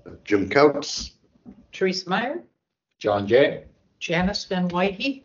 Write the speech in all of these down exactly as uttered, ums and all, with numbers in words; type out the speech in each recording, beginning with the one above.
Jim Coates. Teresa Meyer, John Jay. Janice Van Whitey.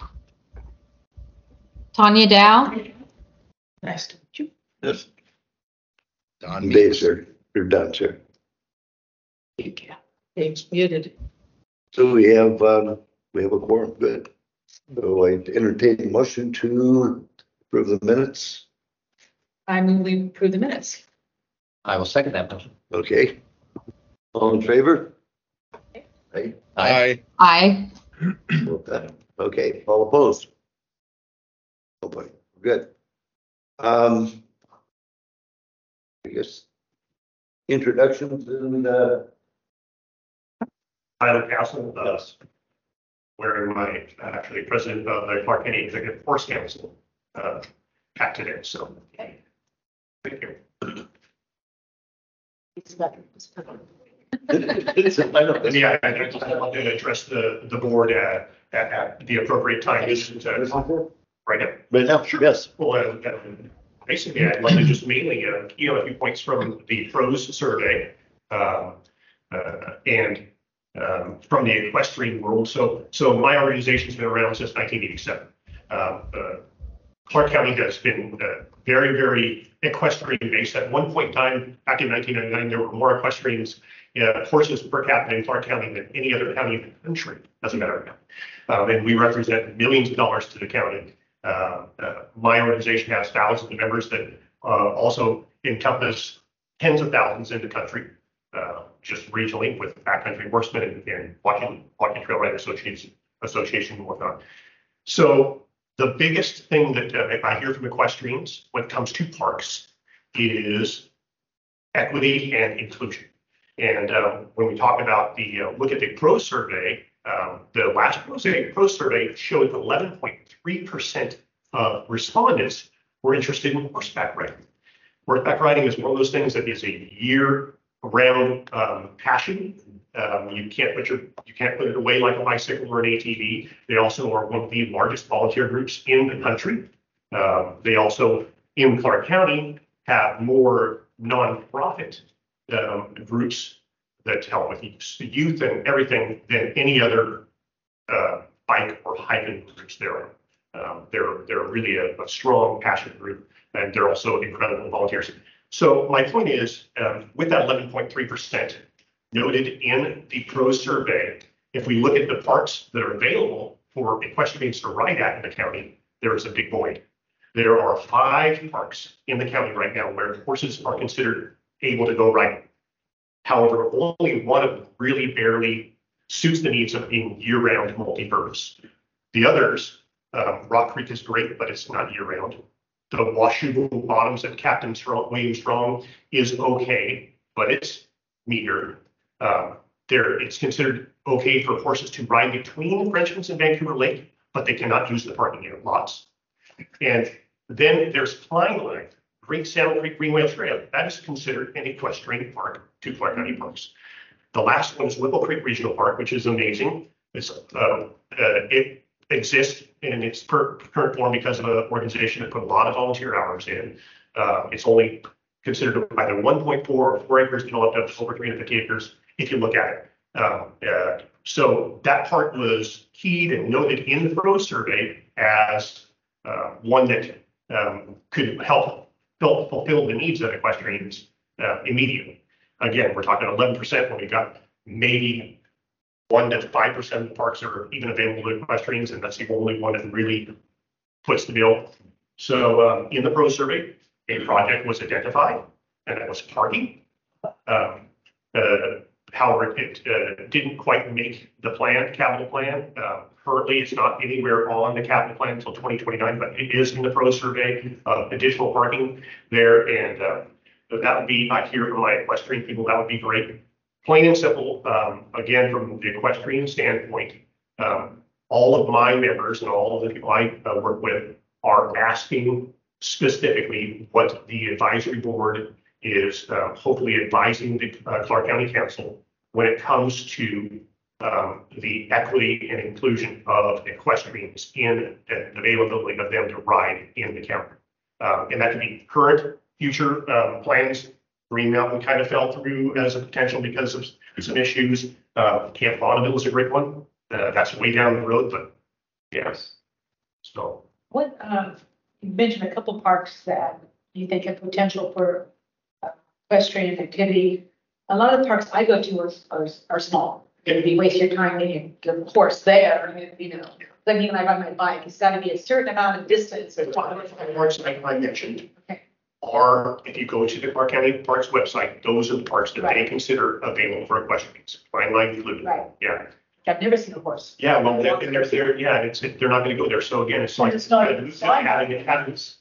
Tanya Dow. Nice to meet you. Yes. Don Dave, sir. You're done, sir. Yeah, Dave's muted. So we have, um, we have a quorum. Good. So I entertain a motion to approve the minutes. I move we approve the minutes. I will second that motion. Okay. All in favor? Aye. Aye. Aye. Okay, all opposed? Nobody. Good. Um, I guess introductions and, uh, Tyler Castle, uh, wearing my, actually president of the Clark County Executive Force Council, uh, hat today, so. Thank you. It's better. And yeah, I I just want to address the, the board at, at, at the appropriate time, just to, right now. right now, yes. Well, uh, uh, basically, I'd like to just mainly, uh, you know, a few points from the pros survey, um, uh, and, um, from the equestrian world. So, so my organization's been around since nineteen eighty-seven. Uh, uh, Clark County has been uh, very, very equestrian based. At one point in time, back in nineteen ninety-nine, there were more equestrians, uh, horses per capita in Clark County than any other county in the country, as a matter of fact. Um, and we represent millions of dollars to the county. Uh, uh, my organization has thousands of members that uh, also encompass tens of thousands in the country, uh, just regionally with backcountry horsemen and, and walking, walking trail rider association, association and whatnot. So the biggest thing that uh, I hear from equestrians when it comes to parks is equity and inclusion. And uh, when we talk about the uh, look at the pro survey, um, the last pro survey, pro survey showed eleven point three percent of respondents were interested in horseback riding. Horseback riding is one of those things that is a year-round um, passion. Um, you can't put your you can't put it away like a bicycle or an A T V. They also are one of the largest volunteer groups in the country. Uh, they also in Clark County have more nonprofit um, groups that help with youth and everything than any other uh, bike or hiking groups there are. Um, they're they're really a, a strong, passionate group, and they're also incredible volunteers. So my point is, um, with that eleven point three percent noted in the pro survey, if we look at the parks that are available for equestrians to ride at in the county, there is a big void. There are five parks in the county right now where horses are considered able to go riding. However, only one of them really barely suits the needs of being year-round multi-purpose. The others, um, Rock Creek is great, but it's not year-round. The Washougal Bottoms at Captain Strong, William Strong is okay, but it's meager. Um, there, it's considered okay for horses to ride between Frenchman's and Vancouver Lake, but they cannot use the parking lots. And then there's Pine Line, Great Saddle Creek Green Whale Trail. That is considered an equestrian park to Clark County Parks. The last one is Whipple Creek Regional Park, which is amazing. It's, uh, uh, it exists in its per, current form because of an organization that put a lot of volunteer hours in. Uh, it's only considered either one point four or four acres developed up to over three hundred fifty acres if you look at it. Um, uh, so that part was keyed and noted in the pro survey as uh, one that um, could help fulfill the needs of equestrians uh, immediately. Again, we're talking eleven percent when we got maybe one to five percent of the parks are even available to equestrians, and that's the only one that really puts the bill. So um, in the pro survey, a project was identified, and that was parking. Um, uh, however, it uh, didn't quite make the plan, capital plan. Uh, currently, it's not anywhere on the capital plan until twenty twenty-nine, but it is in the pro survey of additional parking there. And uh, that would be, I hear from my equestrian people, that would be great. Plain and simple, um, again, from the equestrian standpoint, um, all of my members and all of the people I uh, work with are asking specifically what the advisory board is uh, hopefully advising the uh, Clark County Council when it comes to um, the equity and inclusion of equestrians in the availability of them to ride in the county. Um, and that can be current, future um, plans Green Mountain kind of fell through as a potential because of some issues. Uh, Camp Bonneville is a great one. Uh, that's way down the road, but yes. So What, um, you mentioned a couple parks that you think have potential for uh, equestrian activity. A lot of the parks I go to are, are, are small. If you waste your time getting the horse there, you know, like when I ride my bike, it's gotta be a certain amount of distance. the parks like I mentioned Okay. are, if you go to the Clark County Parks website, those are the parks that they Right. consider available for equestrians. Fine line included. Right. Yeah. I've never seen a horse. Yeah, well, they're, they're, they're, yeah, it's, they're not gonna go there. So again, it's like. It's not- uh, it's not- having it happens.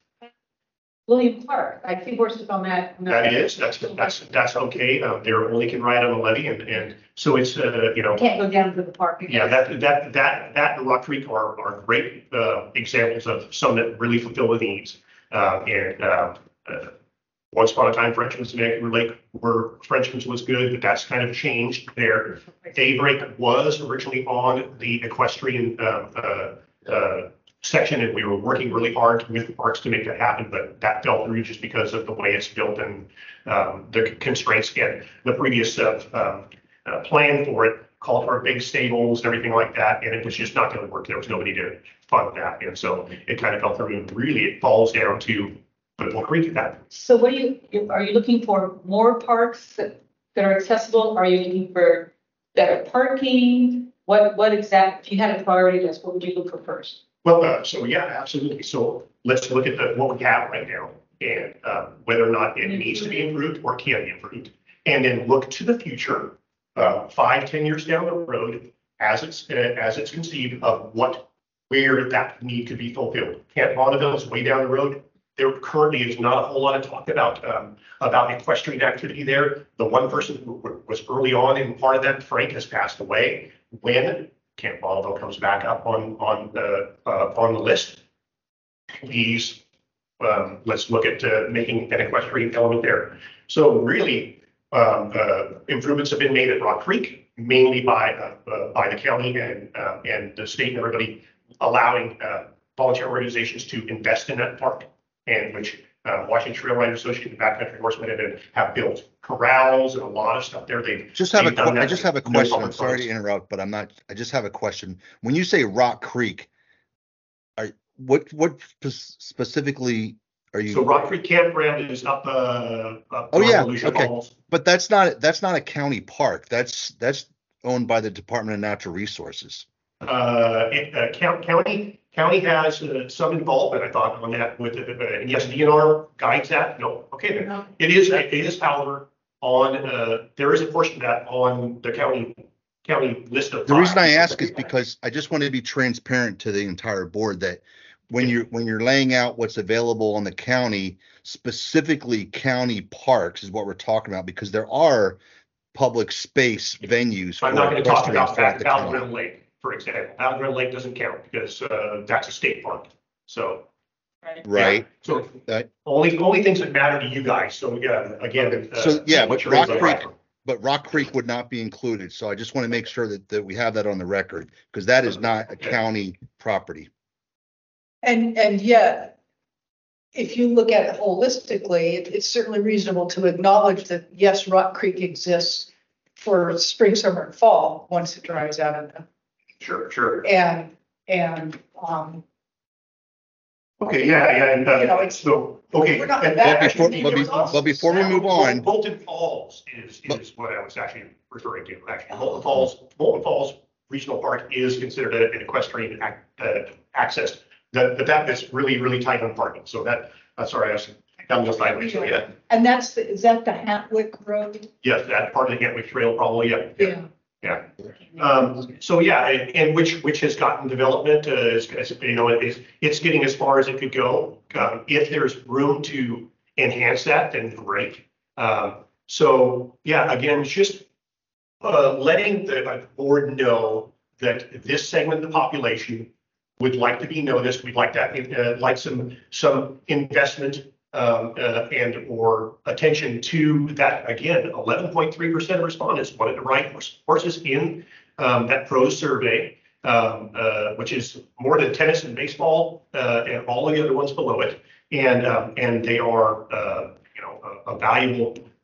William Park, I see horses on that. on That is, that's, that's, that's okay. Uh, they're only can ride on a levee and, and so it's, uh, you know. Can't go down to the park. Yeah, that, that, that, that and Rock Creek are, are great, uh, examples of some that really fulfill the needs. Uh, and, uh, uh, once upon a time, Frenchman's and Vancouver Lake were, Frenchman's was good, but that's kind of changed there. Daybreak was originally on the equestrian, uh, uh, uh, section, and we were working really hard with the parks to make that happen, but that fell through just because of the way it's built and, um, the constraints. Again, the previous, uh, um, uh, plan for it called for big stables and everything like that, and it was just not going to work. There was nobody to fund that, and so it kind of fell through. And really, it falls down to Football Creek at that. So what are you, you- are you looking for more parks that, that are accessible? Are you looking for better parking? What, what exact, if you had a priority list, what would you look for first? Well, uh, so yeah, absolutely. So let's look at the, what we have right now and uh, whether or not it needs to be improved or can be improved. And then look to the future, uh, five, ten years down the road, as it's, uh, as it's conceived of what, where that need could be fulfilled. Camp Bonneville is way down the road. There currently is not a whole lot of talk about, um, about equestrian activity there. The one person who was early on in part of that, Frank, has passed away. When Camp Bonneville comes back up on, on the, uh, on the list, please, um, let's look at, uh, making an equestrian element there. So really, um, uh, improvements have been made at Rock Creek, mainly by, uh, uh, by the county and, uh, and the state and everybody allowing, uh, volunteer organizations to invest in that park, and which, uh, Washington Trail Riders Association, Backcountry Horsemen have, have built corrals and a lot of stuff there. They've Just have a, they've done que- I that just have a with no question. I'm public sorry funds. to interrupt, but I'm not, I just have a question. When you say Rock Creek, are, what, what spe- specifically are you? So Rock Creek Campground is up, uh, up. Oh, on yeah, Volusia okay. Falls. But that's not, that's not a county park. That's, that's owned by the Department of Natural Resources. Uh, it, uh, count, county, county has uh, some involvement, I thought, on that with, uh, and yes, D N R guides that. No, okay, then. It is, it is, however, on, uh, there is a portion of that on the county, county list of. The reason I five. ask is because I just want to be transparent to the entire board that when you're, when you're laying out what's available on the county, specifically county parks is what we're talking about, because there are public space venues. I'm not for gonna talk equestrian about throughout Val- the county. Valgrind Lake, for example. Valgrind Lake doesn't count because, uh, that's a state park. So. Right. yeah. So Right. only, only things that matter to you guys. So again, again. uh, So, yeah, but what your rates Rock are. Creek, but Rock Creek would not be included. So I just want to make sure that, that we have that on the record, because that is not a county property. And, and yet, if you look at it holistically, it, it's certainly reasonable to acknowledge that, yes, Rock Creek exists for spring, summer, and fall, once it dries out of them. Sure, sure. And, and, um, Okay, yeah, yeah, and, You know, uh, it's- so, okay. we're not and- back- But before, actually, but be- but before we move on, Bolton Falls is, But- is what I was actually referring to, actually. Bolton Falls, Bolton Falls Regional Park is considered a- an equestrian ac- uh, access. That, but that is really, really tight on parking, so that, uh, sorry, I was, that was sideways, so yeah. and that's the, is that the Hatwick Road? Yes, that part of the Gatwick Trail probably, yeah. Yeah. Yeah. Um, so yeah, and, and which, which has gotten development, uh, is, is, you know, it's, it's getting as far as it could go. Um, if there's room to enhance that, then great. Um, so yeah, again, it's just, uh, letting the uh, board know that this segment of the population would like to be noticed. We'd like that, uh, like some, some investment, um, uh, and or attention to that. Again, eleven point three percent of respondents wanted to ride horse- horses in, um, that pros survey, um, uh, which is more than tennis and baseball, uh, and all of the other ones below it. And, um, and they are, uh, you know, a, a valuable,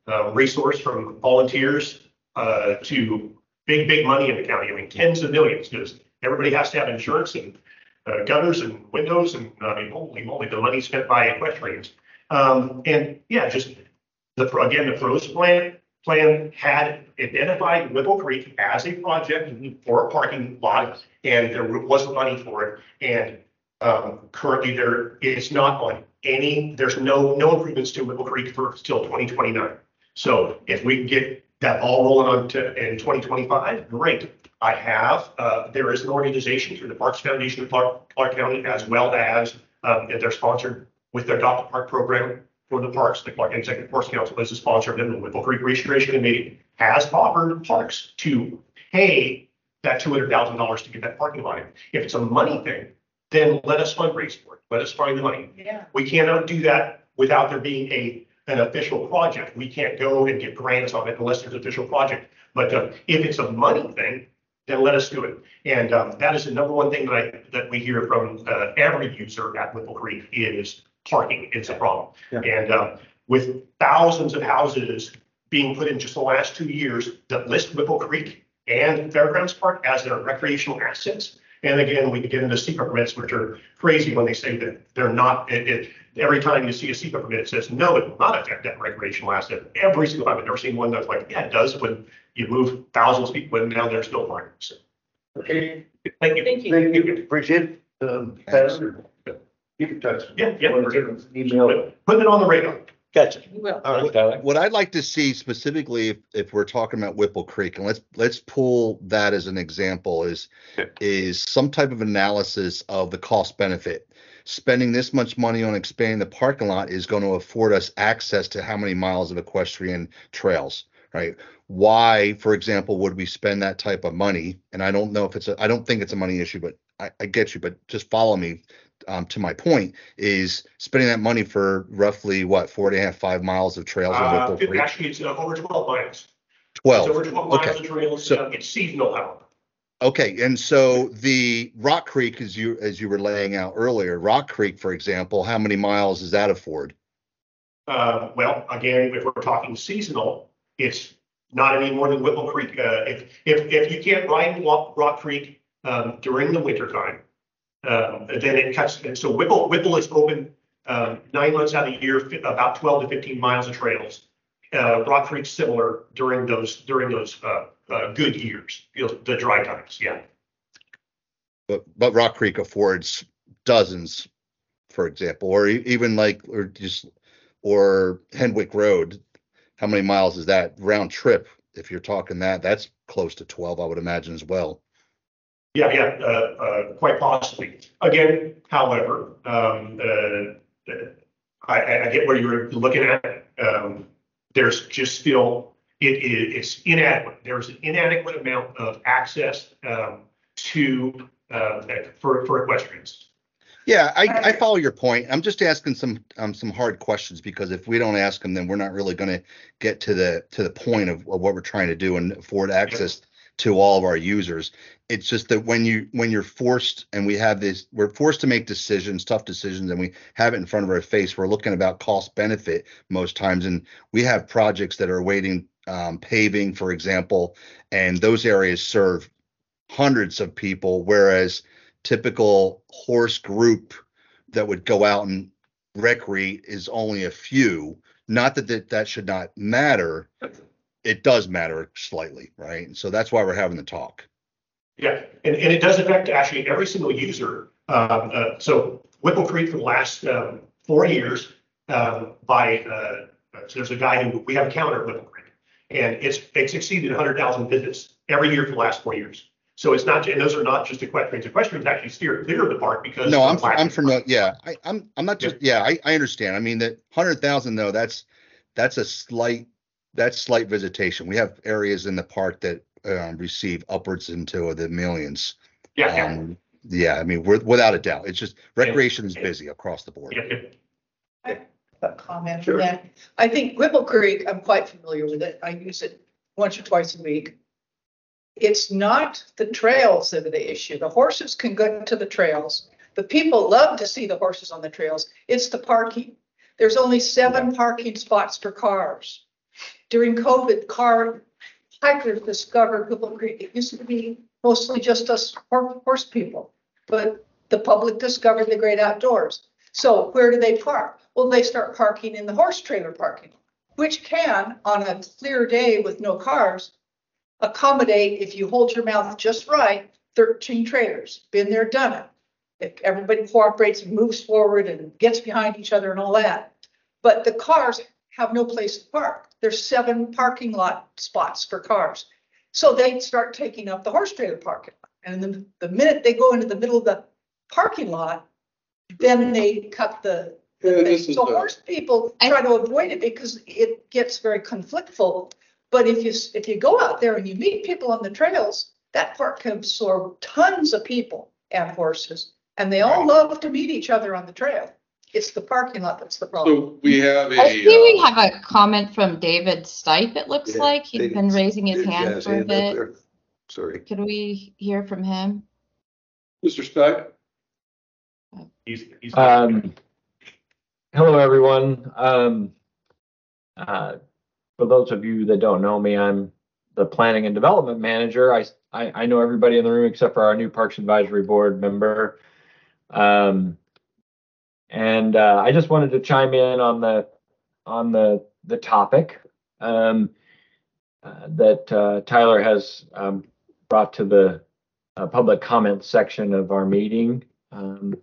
uh, resource from volunteers uh, to big, big money in the county. I mean, tens of millions, because everybody has to have insurance and uh, gutters and windows, and I mean, holy moly, the money spent by equestrians. Um, and yeah, just the, again, the pros plan plan had identified Whipple Creek as a project for a parking lot, and there wasn't money for it. And um, currently there is not on any, there's no, no improvements to Whipple Creek for still twenty twenty-nine. So if we can get that all rolling on to in twenty twenty-five, great. I have, uh, there is an organization through the Parks Foundation of Clark, Clark County, as well as um, they're sponsored with their Adopt a Park program for the parks. The Clark Executive Parks Council is a sponsor of them. The Whipple Creek Restoration Committee has offered parks to pay that two hundred thousand dollars to get that parking lot in. If it's a money thing, then let us fundraise for it. Let us find the money. Yeah. We cannot do that without there being a an official project. We can't go and get grants on it unless there's an official project. But uh, if it's a money thing, then let us do it. And um, that is the number one thing that I that we hear from uh, every user at Whipple Creek is parking is a problem. Yeah. And uh, with thousands of houses being put in just the last two years that list Whipple Creek and Fairgrounds Park as their recreational assets. And again, we can get into secret permits, which are crazy when they say that they're not. It, it, every time you see a secret permit, it says, no, it will not affect that recreational asset. Every single time. I've never seen one that's like, yeah, it does when you move thousands of people, and now there's still parking. So, Okay, thank you. Thank you. thank you, appreciate it. Um, Pat, keep in touch. Yeah, yeah. Email. Putting it on the radar. Gotcha. You will. All right. Tyler. What I'd like to see specifically, if, if we're talking about Whipple Creek, and let's let's pull that as an example, is Okay. is some type of analysis of the cost benefit. Spending this much money on expanding the parking lot is going to afford us access to how many miles of equestrian trails, right? Why, for example, would we spend that type of money? And I don't know if it's a, I don't think it's a money issue, but I, I get you, but just follow me. Um, to my point is spending that money for roughly what, four and a half, five miles of trails in Uh, Whipple it- Creek? actually, it's uh, over twelve miles. It's twelve. over twelve miles Okay. of trails. So- Uh, it's seasonal, however. Okay, and so the Rock Creek, as you as you were laying out earlier, Rock Creek, for example, how many miles does that afford? Uh, well, again, if we're talking seasonal, it's not any more than Whipple Creek. Uh, if, if, if you can't ride Rock, Rock Creek, um, during the winter time, um, then it cuts. And so Whipple, Whipple is open, um, nine months out of the year, fi- about twelve to fifteen miles of trails. Uh, Rock Creek's similar during those, during those, uh, uh, good years, you know, the dry times. Yeah. But but Rock Creek affords dozens, for example, or e- even like or just or Hendwick Road. How many miles is that round trip? If you're talking that, that's close to twelve, I would imagine as well. Yeah, yeah, uh, uh, quite possibly. Again, however, um, uh, I, I I get where you're looking at. Um, there's just still, it, it, it's inadequate. There's an inadequate amount of access, um, to, uh, for, for equestrians. Yeah, I, I follow your point. I'm just asking some um some hard questions because if we don't ask them, then we're not really going to get to the to the point of, of what we're trying to do and afford access to all of our users. It's just that when you when you're forced and we have this, we're forced to make decisions, tough decisions, and we have it in front of our face. We're looking about cost benefit most times, and we have projects that are waiting, um, paving, for example, and those areas serve hundreds of people, whereas typical horse group that would go out and recreate is only a few. Not that that, that should not matter. It does matter slightly, right? And so that's why we're having the talk. Yeah, and, and it does affect actually every single user. Um, uh, so Whipple Creek for the last um, four years, um, by uh, so there's a guy who we have a counter at Whipple Creek, and it's it's exceeded one hundred thousand visits every year for the last four years. So it's not, and those are not just equestrians. Equestrians actually steer clear of the park because No, I'm of lack I'm of- familiar. Yeah, I, I'm I'm not just. Yeah, I, I understand. I mean that hundred thousand though. That's that's a slight that's slight visitation. We have areas in the park that um, receive upwards into the millions. Yeah, yeah, Um, yeah, I mean, we're, without a doubt, it's just recreation is busy across the board. yeah, yeah. A comment for that. I think Whipple Creek, I'm quite familiar with it. I use it once or twice a week. It's not the trails that are the issue. The horses can go to the trails. The people love to see the horses on the trails. It's the parking. There's only seven parking spots for cars. During COVID, car hikers discovered Whipple Creek. It used to be mostly just us hor- horse people, but the public discovered the great outdoors. So where do they park? Well, they start parking in the horse trailer parking, which can, on a clear day with no cars, accommodate, if you hold your mouth just right, thirteen trailers. Been there, done it. If everybody cooperates and moves forward and gets behind each other and all that. But the cars have no place to park. There's seven parking lot spots for cars. So they start taking up the horse trailer parking. And the, the minute they go into the middle of the parking lot, then they cut the, the Yeah, thing. this is So the- horse people try to avoid it because it gets very conflictful. But if you, if you go out there and you meet people on the trails, that park can absorb tons of people and horses. And they all love to meet each other on the trail. It's the parking lot that's the problem. So we have I see we a, uh, have a comment from David Stipe, it looks Yeah, like. He's been David's- raising his David's got hand his for a hand up bit. there. Sorry. Could we hear from him? Mister Stein, He's, he's. Um, hello, everyone. Um, uh, for those of you that don't know me, I'm the planning and development manager. I, I, I know everybody in the room except for our new Parks Advisory Board member. Um, and uh, I just wanted to chime in on the on the the topic um, uh, that uh, Tyler has um, brought to the uh, public comment section of our meeting. Um,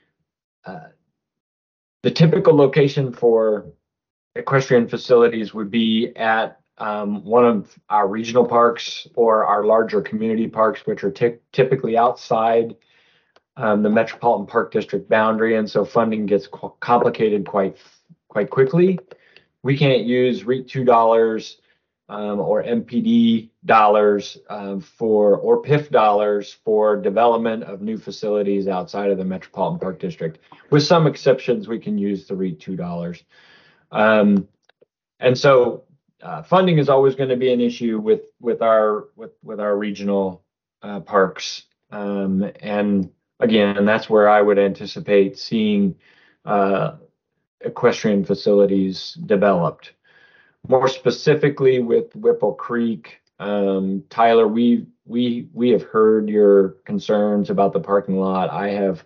uh, the typical location for equestrian facilities would be at um, one of our regional parks or our larger community parks, which are ty- typically outside um, the Metropolitan Park District boundary, and so funding gets qu- complicated quite quite quickly. We can't use REIT two dollars um, or M P D dollars um, for or P I F dollars for development of new facilities outside of the Metropolitan Park District. With some exceptions, we can use the REIT two dollars. Um, and so uh, funding is always going to be an issue with with our with with our regional uh, parks. Um, and again, that's where I would anticipate seeing uh, equestrian facilities developed. More specifically with Whipple Creek, um, Tyler, we we we have heard your concerns about the parking lot. I have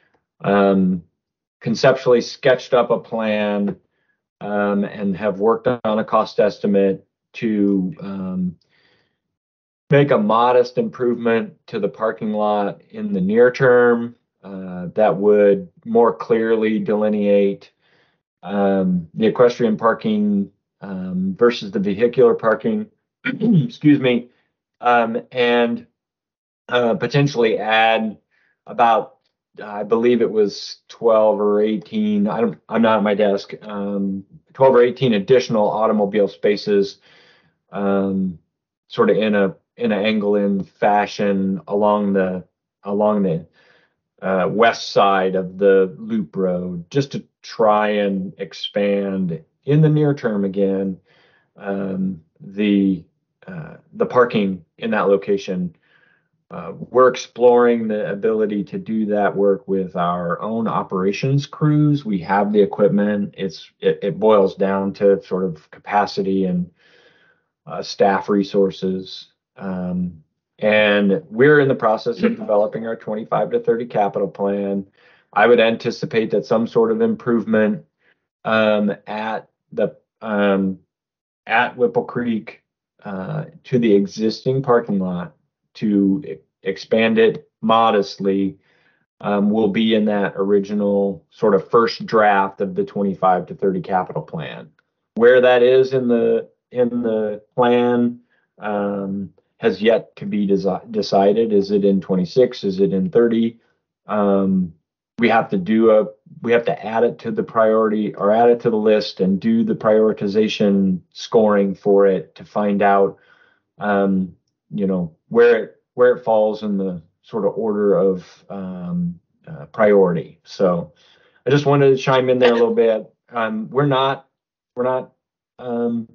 um, conceptually sketched up a plan um, and have worked on a cost estimate to um, make a modest improvement to the parking lot in the near term uh, that would more clearly delineate um, the equestrian parking um, versus the vehicular parking, excuse me, um, and uh, potentially add about, I believe it was twelve or eighteen, I don't, I'm not at my desk, um, twelve or eighteen additional automobile spaces, um, sort of in a in an angle-in fashion along the along the uh, west side of the loop road, just to try and expand in the near term again um, the uh, the parking in that location. Uh, we're exploring the ability to do that work with our own operations crews. We have the equipment. It's it, it boils down to sort of capacity and uh, staff resources. Um, and we're in the process of developing our twenty-five to thirty capital plan. I would anticipate that some sort of improvement um, at the um, at Whipple Creek uh, to the existing parking lot to e- expand it modestly um, will be in that original sort of first draft of the twenty-five to thirty capital plan. Where that is in the in the plan um, has yet to be desi- decided. Is it in twenty-six? Is it in thirty? Um, we have to do a we have to add it to the priority or add it to the list and do the prioritization scoring for it to find out um, you know where it where it falls in the sort of order of um, uh, priority. So I just wanted to chime in there a little bit. Um, we're not we're not um,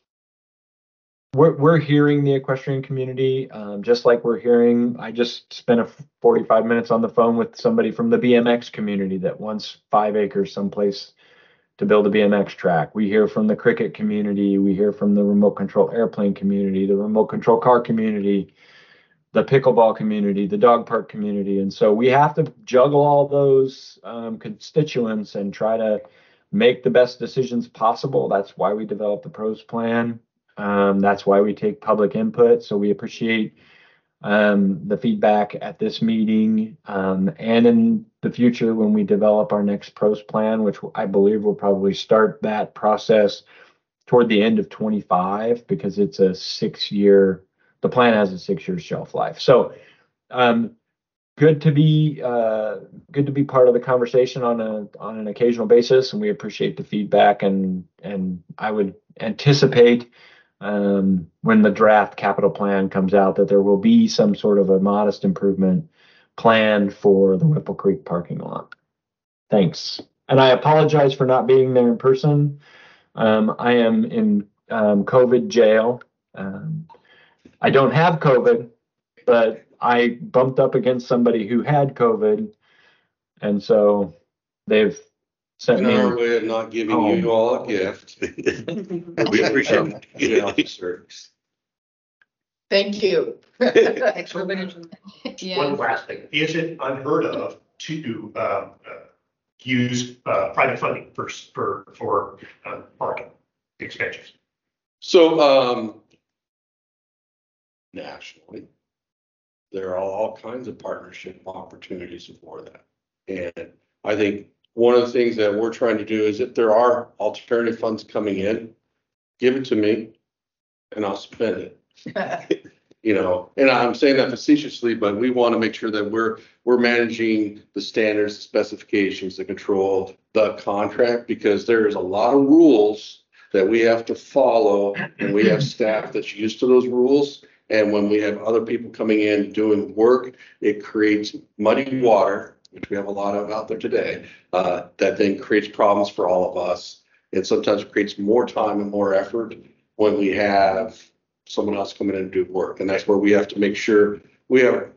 we're we're hearing the equestrian community um, just like we're hearing. I just spent a forty-five minutes on the phone with somebody from the B M X community that wants five acres someplace to build a B M X track. We hear from the cricket community. We hear from the remote control airplane community, the remote control car community, the pickleball community, the dog park community. And so we have to juggle all those um, constituents and try to make the best decisions possible. That's why we develop the pros plan. Um, that's why we take public input. So we appreciate um, the feedback at this meeting um, and in the future when we develop our next pros plan, which I believe will probably start that process toward the end of twenty-five, because it's a six year, the plan has a six year shelf life. So um, good to be uh, good to be part of the conversation on a on an occasional basis, and we appreciate the feedback. And and I would anticipate um, when the draft capital plan comes out that there will be some sort of a modest improvement planned for the Whipple Creek parking lot. Thanks, and I apologize for not being there in person. Um, I am in um, COVID jail. Um, I don't have COVID, but I bumped up against somebody who had COVID, and so they've sent In me. our way of not giving home. you all a gift. We appreciate it. Get officers. Thank you. Thanks for mentioning that. Yeah. One last thing, is it unheard of to um, uh, use uh, private funding for, for, for uh, parking expansions? So, um, nationally, there are all kinds of partnership opportunities for that. And I think one of the things that we're trying to do is if there are alternative funds coming in, give it to me and I'll spend it. You know, and I'm saying that facetiously, but we want to make sure that we're, we're managing the standards, the specifications, the control, the contract, because there's a lot of rules that we have to follow, and we have staff that's used to those rules. And when we have other people coming in doing work, it creates muddy water, which we have a lot of out there today, uh, that then creates problems for all of us. And sometimes it creates more time and more effort when we have someone else come in and do work. And that's where we have to make sure we have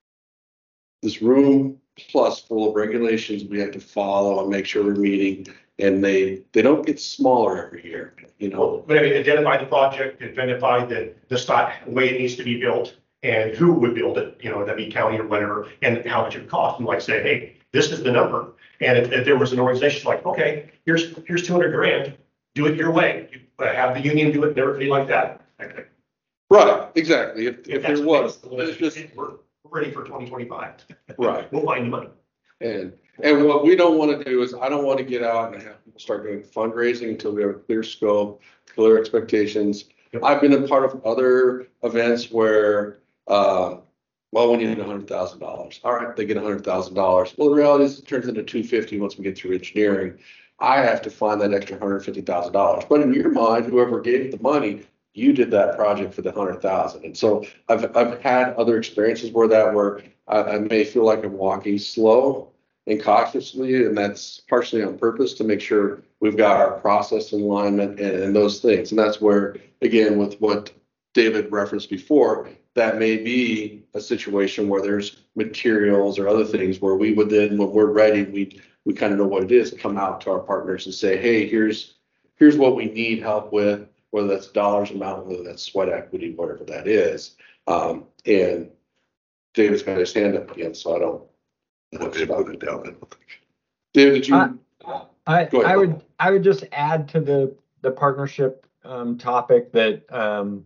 this room plus full of regulations we have to follow and make sure we're meeting, and they, they don't get smaller every year, you know. But I mean, identify the project, identify the, the style, the way it needs to be built and who would build it, you know, that'd be county or whatever, and how much it would cost. And like say, hey, this is the number. And if, if there was an organization like, okay, here's, here's two hundred grand, do it your way. You, uh, have the union do it and everything like that. Okay. Right, exactly. If, if that's there the was, case, it's just, we're ready for twenty twenty-five. right. We'll find the money. And, and what we don't want to do is, I don't want to get out and have people start doing fundraising until we have a clear scope, clear expectations. Yep. I've been a part of other events where, uh, well, we need a hundred thousand dollars. All right, they get a hundred thousand dollars. Well, the reality is it turns into two fifty once we get through engineering. I have to find that extra hundred fifty thousand dollars. But in your mind, whoever gave the money, you did that project for the hundred thousand. And so I've, I've had other experiences where that, where I, I may feel like I'm walking slow and cautiously, and that's partially on purpose to make sure we've got our process in alignment and, and those things. And that's where, again, with what David referenced before, that may be a situation where there's materials or other things where we would then, when we're ready, we, we kind of know what it is, come out to our partners and say, hey, here's, here's what we need help with, whether that's dollars amount, whether that's sweat equity, whatever that is. Um, and David's got his hand up again, so I don't. Okay, put it down. David, did you? Uh, I, Go ahead. I would, I would just add to the, the partnership, um, topic that, um,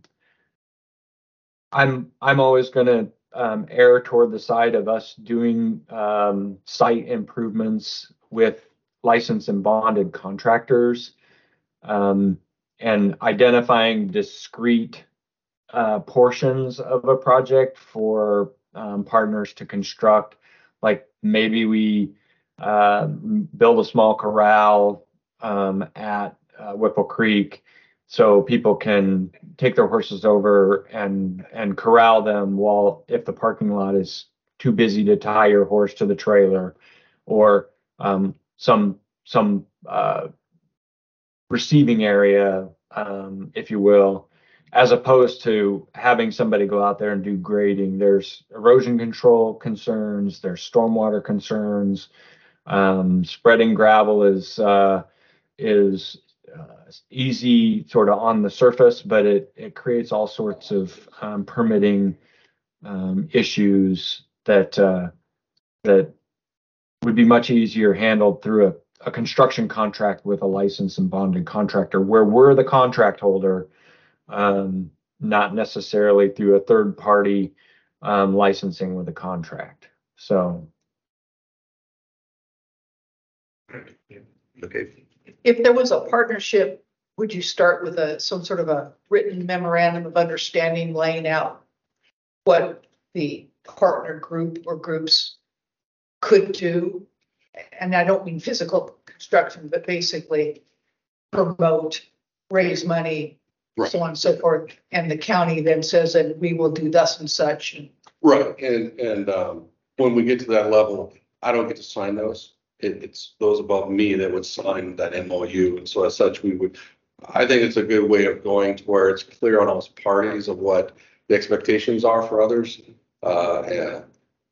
I'm, I'm always gonna, um, err toward the side of us doing, um, site improvements with licensed and bonded contractors, um, and identifying discrete, uh, portions of a project for, um, partners to construct. Like maybe we, uh, build a small corral, um, at, uh, Whipple Creek, so people can take their horses over and, and corral them while, if the parking lot is too busy to tie your horse to the trailer, or, um, some, some, uh, receiving area, um, if you will, as opposed to having somebody go out there and do grading. There's erosion control concerns, there's stormwater concerns. Um, spreading gravel is, uh, is uh, easy sort of on the surface, but it, it creates all sorts of um, permitting um, issues that uh, that would be much easier handled through a, a construction contract with a licensed and bonded contractor, where we're the contract holder, um, not necessarily through a third party um, licensing with a contract. So. Okay. If there was a partnership, would you start with a, some sort of a written memorandum of understanding laying out what the partner group or groups could do? And I don't mean physical construction, but basically promote, raise money, Right. so on and so forth. And the county then says that we will do thus and such. And Right, and, and, um, when we get to that level, I don't get to sign those. It, it's those above me that would sign that M O U, and so as such, we would, I think it's a good way of going to where it's clear on all parties of what the expectations are for others. Uh, and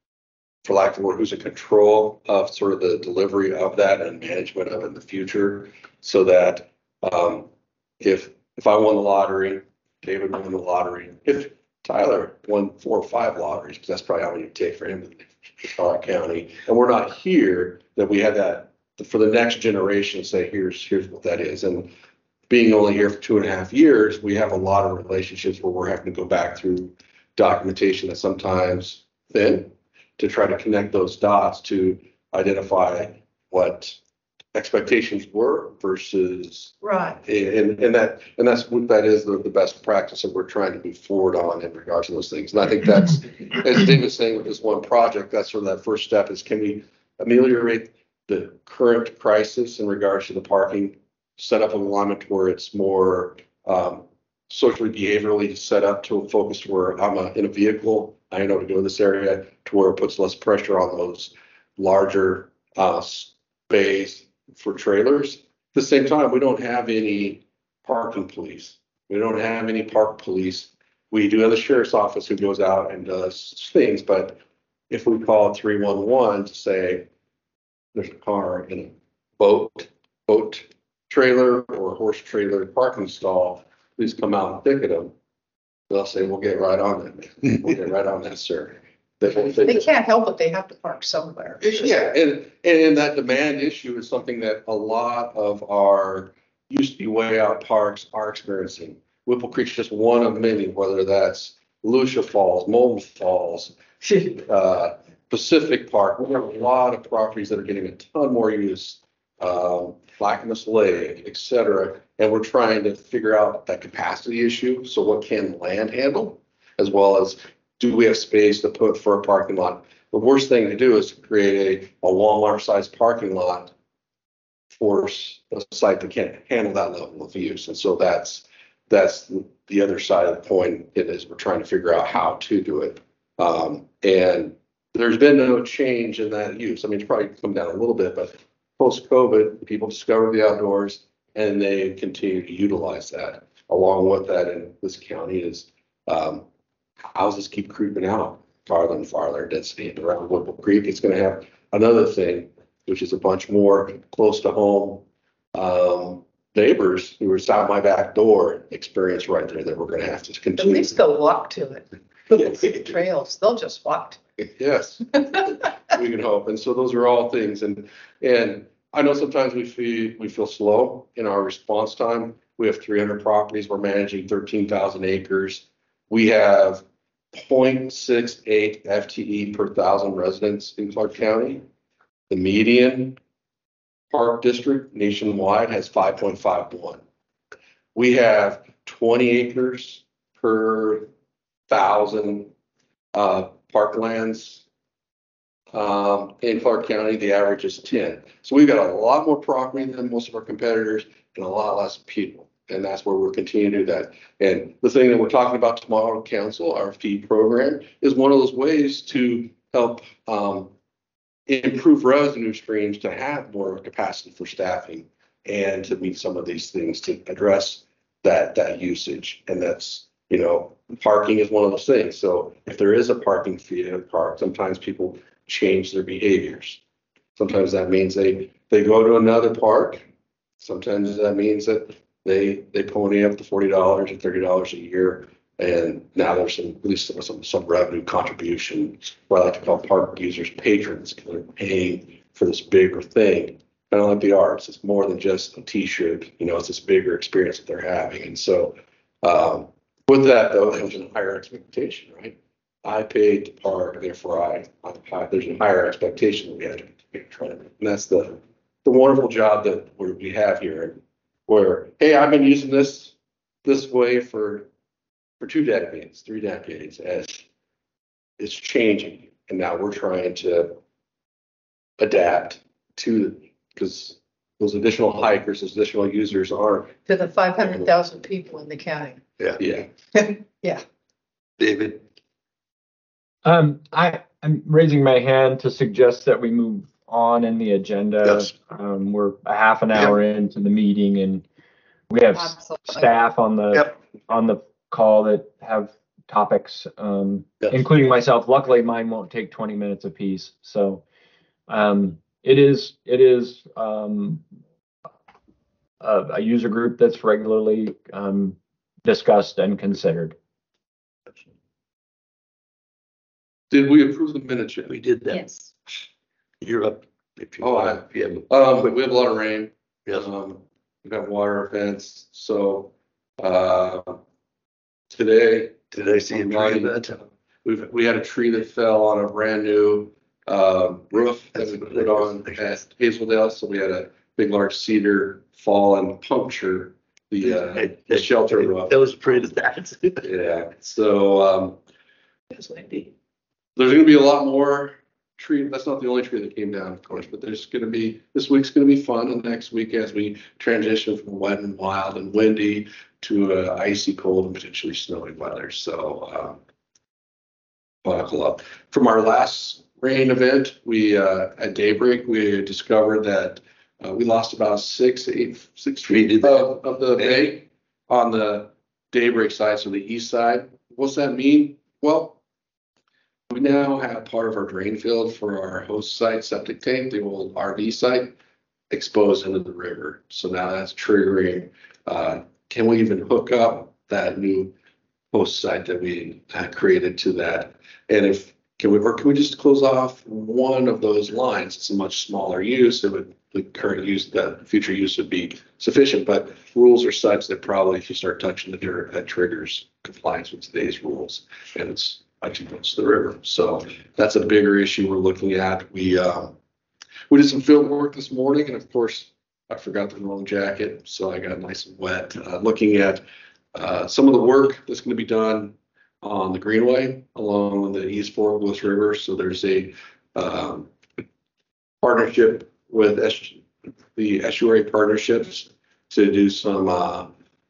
for lack of a word, who's in control of sort of the delivery of that and management of it in the future, so that, um, if, if I won the lottery, David won the lottery, if Tyler won four or five lotteries, because that's probably how many it take for him to our county, and we're not here, that we had that for the next generation, say, here's, here's what that is. And being only here for two and a half years, we have a lot of relationships where we're having to go back through documentation that's sometimes thin to try to connect those dots to identify what expectations were versus, right. and, and that, and that's what that is the, the best practice that we're trying to move forward on in regards to those things. And I think that's, as Dave was saying with this one project, that's sort of that first step is, can we ameliorate the current crisis in regards to the parking, set up an alignment where it's more um, socially behaviorally set up to a focus where I'm a, in a vehicle, I know to go to this area, to where it puts less pressure on those larger uh, space for trailers. At the same time, we don't have any parking police. We don't have any park police. We do have the sheriff's office who goes out and does things, but if we call three one one to say there's a car in a boat, boat trailer or horse trailer parking stall, please come out and ticket them. They'll say, we'll get right on that, man. We'll get right on that, sir. They, they, They can't help it. They have to park somewhere. Yeah, and, and that demand issue is something that a lot of our used to be way out parks are experiencing. Whipple Creek's just one of many, whether that's Lucia Falls, Mobile Falls, uh, Pacific Park. We have a lot of properties that are getting a ton more use, um, Clackamas Lake, et cetera. And we're trying to figure out that capacity issue. So what can land handle, as well as do we have space to put for a parking lot? The worst thing to do is to create a, a Walmart-sized parking lot for a site that can't handle that level of use. And so that's that's the other side of the coin. It is we're trying to figure out how to do it. Um, and there's been no change in that use. I mean, it's probably come down a little bit, but post-COVID, people discovered the outdoors and they continue to utilize that. Along with that in this county is um, houses keep creeping out farther and farther density. And around Whipple Creek, it's going to have another thing, which is a bunch more close to home um, neighbors who are out my back door experience right there that we're going to have to At continue. least they'll walk to it. The trails, they'll just walk to it. Yes, we can hope. And so those are all things. And, and I know sometimes we feel, we feel slow in our response time. We have three hundred properties. We're managing thirteen thousand acres. We have zero point six eight F T E per thousand residents in Clark County. The median park district nationwide has five point five one. We have twenty acres per thousand uh, parklands. Um, in Clark County, the average is ten. So we've got a lot more property than most of our competitors and a lot less people. And that's where we're continuing to do that. And the thing that we're talking about tomorrow, council, our feed program, is one of those ways to help um, improve revenue streams to have more capacity for staffing and to meet some of these things to address that that usage. And that's, you know, parking is one of those things. So if there is a parking fee at a park, sometimes people change their behaviors. Sometimes that means they they go to another park Sometimes that means that they, they pony up to forty dollars or thirty dollars a year. And now there's some, at least some, some, some revenue contribution, what I like to call park users patrons, because they're paying for this bigger thing. Kind of like the arts, it's more than just a t-shirt, you know, it's this bigger experience that they're having. And so, um, with that though, there's a higher expectation, right? I paid to park, therefore I, I, there's a higher expectation that we have to be trying to, and that's the, the wonderful job that we're, we have here, where, hey, I've been using this, this way for, for two decades, three decades, as it's changing. And now we're trying to adapt to, because those additional hikers, those additional users are, To the five hundred thousand people in the county. yeah. Yeah. David, Um, I, I'm raising my hand to suggest that we move on in the agenda. Yes. Um, we're a half an hour into the meeting and we have s- Absolutely. staff on the, Yep. on the call that have topics, um, Yes. including myself. Luckily, mine won't take twenty minutes apiece. So, um, it is, it is, um, a, a user group that's regularly, um, discussed and considered. Did we approve the minutes yet? we did that. Yes. You're up. If you Oh, want, I- if you have, Um, we have a lot of rain. yes, Um, we've got water events, so, uh, today, did I see a tree event? we've, we had a tree that fell on a brand new, um, roof that we put on at Hazeldale, so we had a big, large cedar fall and puncture the, uh, the shelter roof. That was pretty that. Yeah, so, um, That's windy. there's gonna be a lot more tree, that's not the only tree that came down, of course, but there's gonna be, this week's gonna be fun, and next week as we transition from wet and wild and windy to uh, icy cold and potentially snowy weather, so, um, buckle up. From our last rain event, we, uh, at daybreak, we discovered that, uh, we lost about six, eight, six feet of, of the bay on the daybreak side, so the east side. What's that mean? Well, we now have part of our drain field for our host site septic tank, the old R V site, exposed into the river. So now that's triggering, uh, can we even hook up that new host site that we had created to that? And if, can we, or can we just close off one of those lines? It's a much smaller use. It would, the current use, the future use would be sufficient, but rules are such that probably if you start touching the dirt, that triggers compliance with today's rules. And it's actually goes to the river. So that's a bigger issue we're looking at. We, um, we did some field work this morning, and of course, I forgot the wrong jacket, so I got nice and wet. Uh, looking at uh, some of the work that's going to be done on the Greenway along the East Fork of Lewis River. So there's a um, partnership with S- the estuary partnerships to do some uh,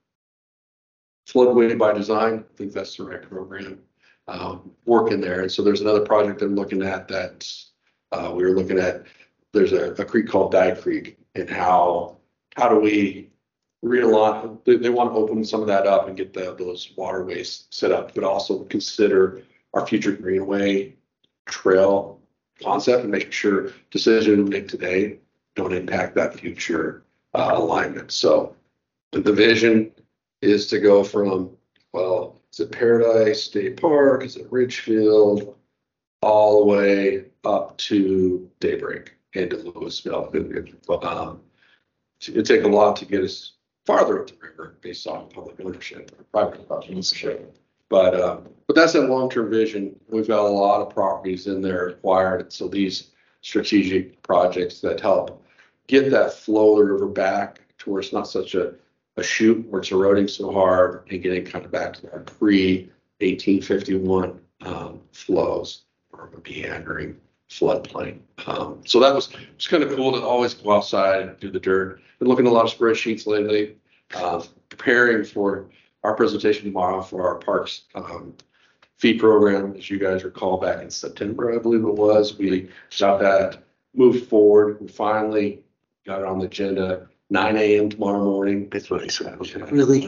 floodway by design. I think that's the right program. Um, work in there. And so there's another project I'm looking at that uh, we were looking at. There's a, a creek called Dye Creek, and how how do we realign? They, they want to open some of that up and get the, those waterways set up, but also consider our future greenway trail concept and making sure decisions we make today don't impact that future uh, alignment. So the, the vision is to go from, well, is it Paradise State Park? Is it Ridgefield? All the way up to Daybreak into Louisville. Um, it'd take a lot to get us farther up the river based on public ownership or private ownership. But uh, but that's that long-term vision. We've got a lot of properties in there acquired. So these strategic projects that help get that flow of the river back to where it's not such a a chute where it's eroding so hard and getting kind of back to that pre eighteen fifty-one um, flows or a meandering floodplain. Um, so that was, it's kind of cool to always go outside and do the dirt. Been looking at a lot of spreadsheets lately, uh, preparing for our presentation tomorrow for our parks um, fee program. As you guys recall, back in September, I believe it was, we got that moved forward. We finally got it on the agenda. nine a.m. tomorrow morning. That's what I said. Really?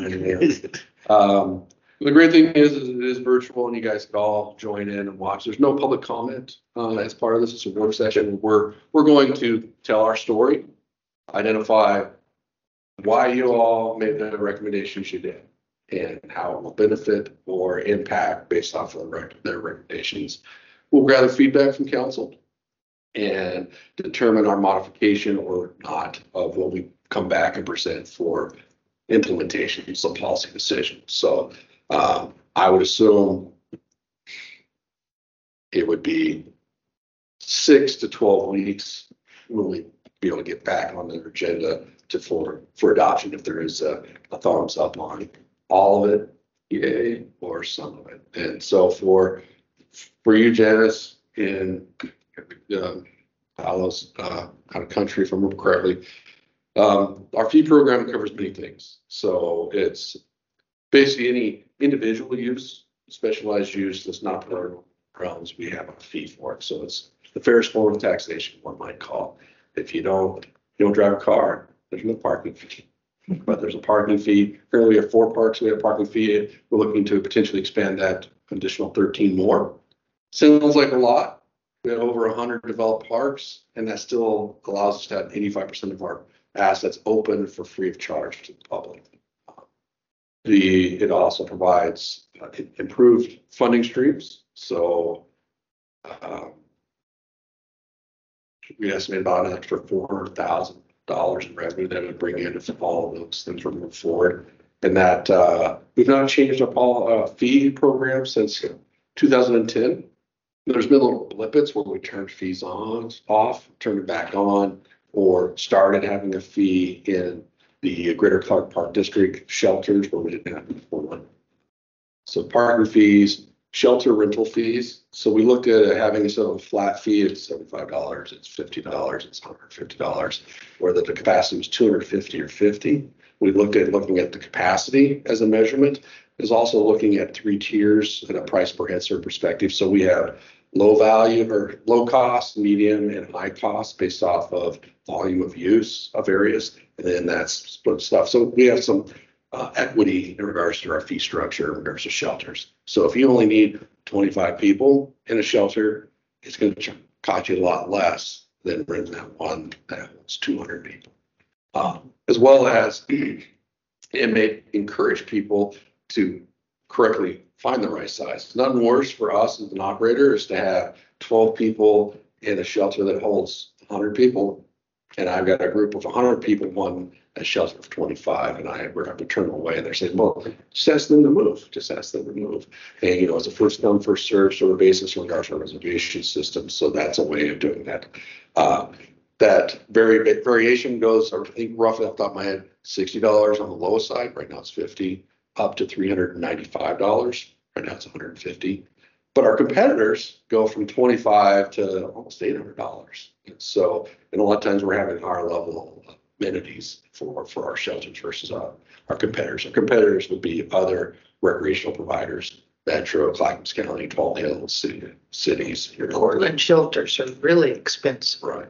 Um, the great thing is, is it is virtual and you guys can all join in and watch. There's no public comment uh, as part of this. It's a work session. We're, we're going to tell our story, identify why you all made the recommendations you did and how it will benefit or impact based off of the rec- their recommendations. We'll gather feedback from council and determine our modification or not of what we come back and present for implementation, some policy decisions. So um, I would assume it would be six to twelve weeks when we be able to get back on the agenda to for for adoption if there is a, a thumbs up on all of it, yay, or some of it. And so for for you, Janice, in um, Palos uh, out of country, if I remember correctly, um, our fee program covers many things. So it's basically any individual use, specialized use that's not part of our realms, we have a fee for it. So it's the fairest form of taxation, one might call. If you don't, you don't drive a car, there's no parking fee. But there's a parking fee. Currently, we have four parks. We have a parking fee. We're looking to potentially expand that additional thirteen more. Sounds like a lot. We have over one hundred developed parks, and that still allows us to have eighty-five percent of our assets open for free of charge to the public. The it also provides uh, improved funding streams. So um, we estimate about an extra four hundred thousand dollars in revenue that would bring in if all of those things were moved forward. And that uh, we've not changed our uh, fee program since two thousand ten. There's been little blippets where we turned fees on, off, turned it back on, or started having a fee in the Greater Clark Park District shelters where we didn't have before. So parking fees, shelter rental fees. So we looked at having sort of a flat fee. It's seventy-five dollars, it's fifty dollars, it's one hundred fifty dollars, or that the capacity was two hundred fifty or fifty. We looked at looking at the capacity as a measurement. Is also looking at three tiers and a price per head served perspective. So we have low value or low cost, medium, and high cost based off of volume of use of areas. And then that's split stuff. So we have some uh, equity in regards to our fee structure in regards to shelters. So if you only need twenty-five people in a shelter, it's going to cost you a lot less than renting that one that holds two hundred people. Um, as well as it may encourage people to correctly find the right size. Nothing worse for us as an operator is to have twelve people in a shelter that holds one hundred people, and I've got a group of one hundred people, one a shelter of twenty-five, and I we're going to turn them away, and they're saying, well, just ask them to move, just ask them to move. And you know, it's a first come, first served sort of basis in regards to our reservation system. So that's a way of doing that. Uh, that very variation goes, I think roughly off the top of my head, sixty dollars on the lowest side. Right now it's fifty, up to three hundred ninety-five dollars. Right now it's one hundred fifty. But our competitors go from twenty-five to almost eight hundred dollars. So, and a lot of times we're having higher level amenities for, for our shelters versus uh, our competitors. Our competitors would be other recreational providers, Metro, Clackamas County, Twelve Hills, city, cities. Here. Portland shelters are really expensive. Right.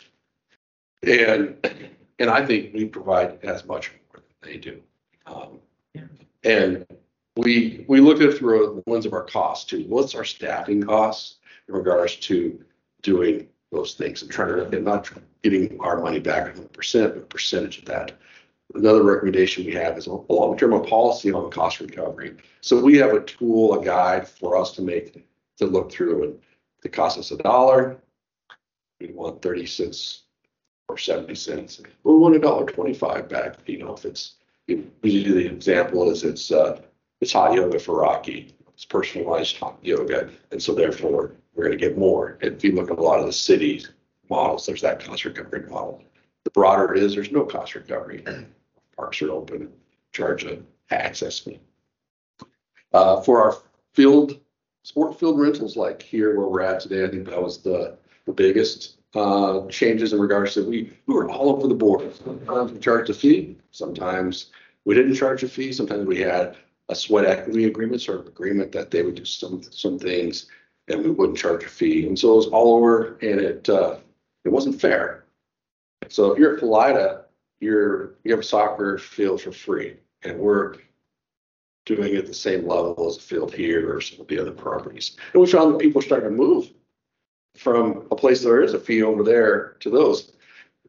And, and I think we provide as much more than they do. Um, Yeah. And we, we look at it through the lens of our costs too. What's our staffing costs in regards to doing those things and trying to, and not getting our money back one hundred percent, but a percentage of that. Another recommendation we have is a long-term policy on cost recovery. So we have a tool, a guide for us to make, to look through, and if it costs us a dollar, we want thirty cents or seventy cents. We want a dollar twenty-five back, you know, if it's, usually the example is it's, uh, it's hot yoga for Rocky. It's personalized hot yoga. And so therefore we're going to get more. If you look at a lot of the cities models, there's that cost recovery model. The broader it is, there's no cost recovery. Parks are open, charge an access fee. Uh, for our field, sport field rentals, like here where we're at today, I think that was the, the biggest uh, changes in regards to we, we were all over the board. Sometimes we charged a fee, sometimes we didn't charge a fee, sometimes we had a sweat equity agreement, sort of agreement that they would do some some things and we wouldn't charge a fee. And so it was all over, and it uh, it wasn't fair. So if you're at Philida, you're you have a soccer field for free, and we're doing it at the same level as a field here or some of the other properties. And we found that people started to move from a place there is a fee over there to those.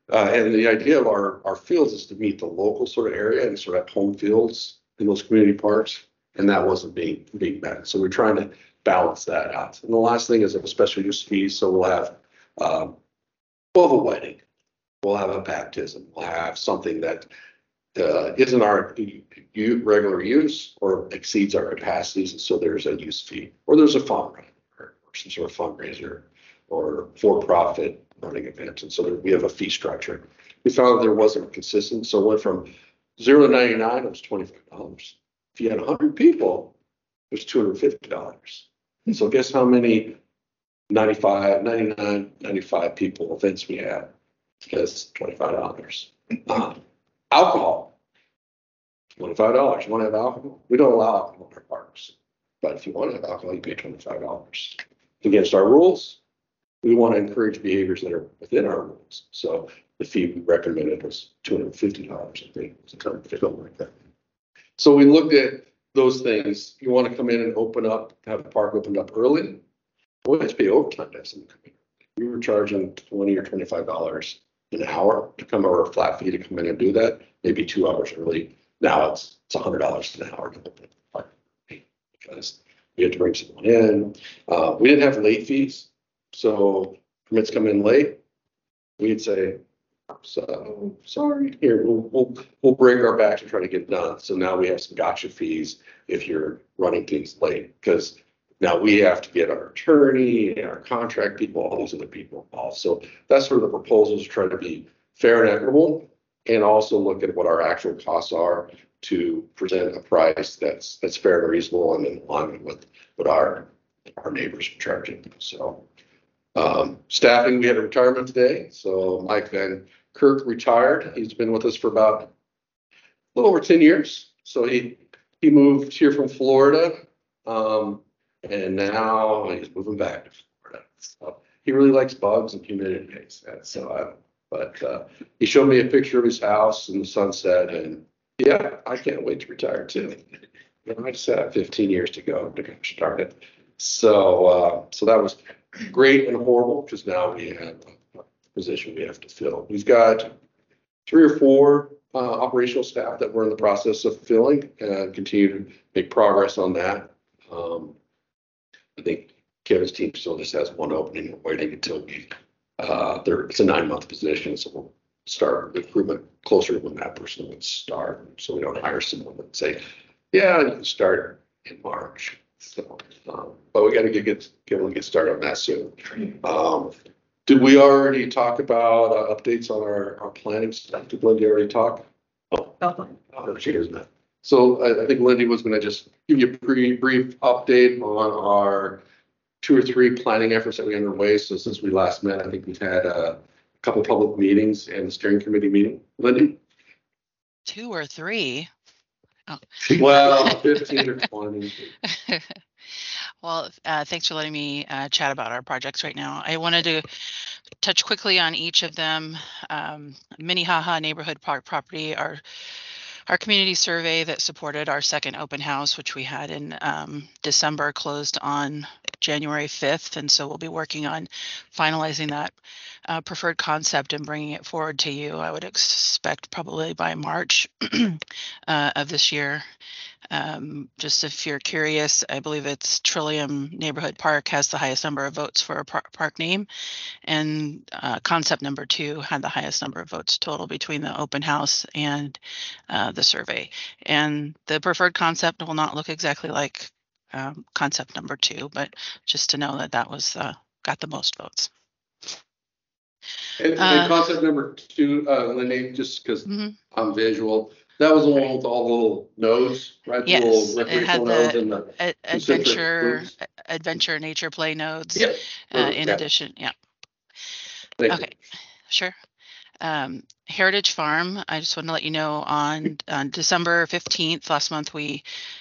Uh, and the idea of our, our fields is to meet the local sort of area and sort of have home fields in those community parks. And that wasn't being, being met. So we're trying to balance that out. And the last thing is a special use fees. So we'll have, um, we'll have a wedding. We'll have a baptism. We'll have something that uh, isn't our u- regular use or exceeds our capacities. And so there's a use fee, or there's a fund run, or some sort of fundraiser or for-profit running event. And so there, we have a fee structure. We found that there wasn't consistent. So it went from zero to ninety-nine, it was twenty-five dollars. If you had one hundred people, it was two hundred fifty dollars. And so guess how many ninety-five, ninety-nine, ninety-five people events we had? Because twenty-five dollars. Uh, alcohol, twenty-five dollars. You want to have alcohol? We don't allow alcohol in our parks. But if you want to have alcohol, you pay twenty-five dollars. Against our rules, we want to encourage behaviors that are within our rules. So the fee we recommended was two hundred fifty dollars, I think. It's something like that. So we looked at those things. You want to come in and open up, have the park opened up early. Well, it's pay overtime to have someone come in. We were charging twenty or twenty-five dollars an hour to come over a flat fee to come in and do that, maybe two hours early. Now it's it's one hundred dollars an hour to open the park because we had to bring someone in. Uh, we didn't have late fees. So permits come in late, we'd say, so sorry, here, we'll, we'll, we'll break our back to try to get it done. So now we have some gotcha fees if you're running things late, because now we have to get our attorney and our contract people, all these other people involved. So that's sort of the proposals, try to be fair and equitable, and also look at what our actual costs are to present a price that's that's fair and reasonable and in alignment with what our our neighbors are charging. So um, staffing, we had a retirement today. So Mike Van Kirk retired. He's been with us for about a little over ten years. So he he moved here from Florida. Um, And now he's moving back to Florida. So he really likes bugs and humidity days. So, uh, but uh, he showed me a picture of his house and the sunset, and yeah, I can't wait to retire too. You know, I just have fifteen years to go to get started. So, uh, so that was great and horrible because now we have a position we have to fill. We've got three or four uh, operational staff that we're in the process of filling and continue to make progress on that. Um, I think Kevin's team still just has one opening. We're waiting until we, uh, there, it's a nine month position. So we'll start recruitment closer to when that person would start. So we don't hire someone and say, yeah, you can start in March. So, um, but we got to get, get, get, get started on that soon. Um, did we already talk about uh, updates on our, our planning stuff? Did Lindy already talk? Oh, oh she doesn't. So I, I think Lindy was going to just give you a pretty brief update on our two or three planning efforts that we underway. So since we last met, I think we've had a couple public meetings and the steering committee meeting. Lindy? Two or three. Oh. Well, fifteen or twenty. Well, uh, thanks for letting me uh, chat about our projects right now. I wanted to touch quickly on each of them. Um, Minnehaha Neighborhood Park Property, our Our community survey that supported our second open house, which we had in um, December, closed on January fifth. And so we'll be working on finalizing that uh, preferred concept and bringing it forward to you. I would expect probably by March uh, of this year. Um, just if you're curious, I believe it's Trillium Neighborhood Park has the highest number of votes for a par- park name. And uh, concept number two had the highest number of votes total between the open house and uh, the survey. And the preferred concept will not look exactly like um, concept number two, but just to know that that was uh, got the most votes. And, and Uh, concept number two, uh, Lindy, just because Mhm. I'm visual, that was the one with all the little nodes, right? The Yes, little it had recreational nodes the and the a- concentric adventure, loops. a- adventure nature play nodes. Yep. Uh, in Yeah. addition, yeah. Thank Okay, sure. Um, Heritage Farm, I just want to let you know on, on December fifteenth, last month, we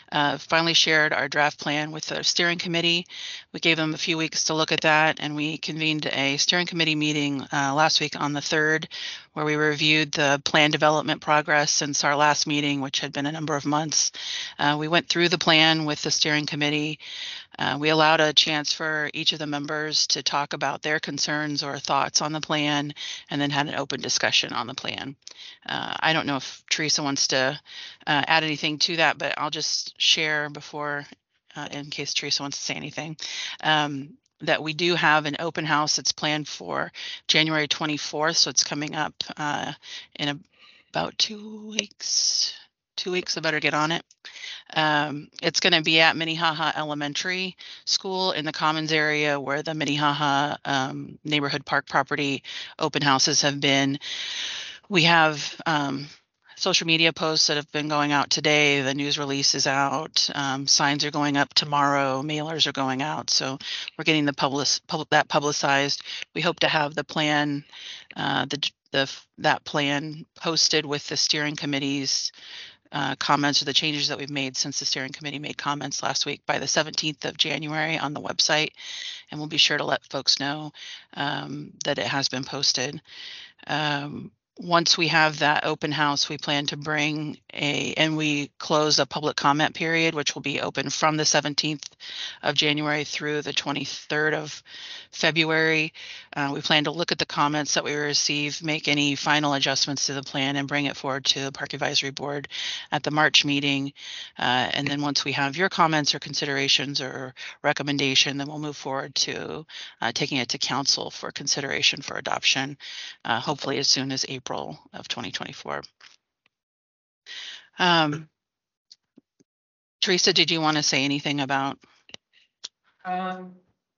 uh, finally shared our draft plan with the steering committee. We gave them a few weeks to look at that, and we convened a steering committee meeting uh, last week on the third, where we reviewed the plan development progress since our last meeting, which had been a number of months. Uh, we went through the plan with the steering committee. Uh, we allowed a chance for each of the members to talk about their concerns or thoughts on the plan, and then had an open discussion on the plan. Uh, I don't know if Teresa wants to uh, add anything to that, but I'll just share before, uh, in case Teresa wants to say anything, um, that we do have an open house that's planned for January twenty-fourth, so it's coming up uh, in a, about two weeks. Two weeks, I better get on it. Um, it's going to be at Minnehaha Elementary School in the Commons area, where the Minnehaha um, neighborhood park property open houses have been. We have um, social media posts that have been going out today. The news release is out. Um, signs are going up tomorrow. Mailers are going out. So we're getting the public, public that publicized. We hope to have the plan, uh, the the that plan posted with the steering committee's Uh, comments or the changes that we've made since the steering committee made comments last week by the seventeenth of January on the website. And we'll be sure to let folks know um, that it has been posted. Um, once we have that open house, we plan to bring a, and we close a public comment period, which will be open from the seventeenth of January through the twenty-third of February. Uh, we plan to look at the comments that we receive, make any final adjustments to the plan, and bring it forward to the Park Advisory Board at the March meeting. Uh, and then once we have your comments or considerations or recommendation, then we'll move forward to uh, taking it to council for consideration for adoption, uh, hopefully as soon as April of twenty twenty-four. Um, Teresa, did you want to say anything about? Um,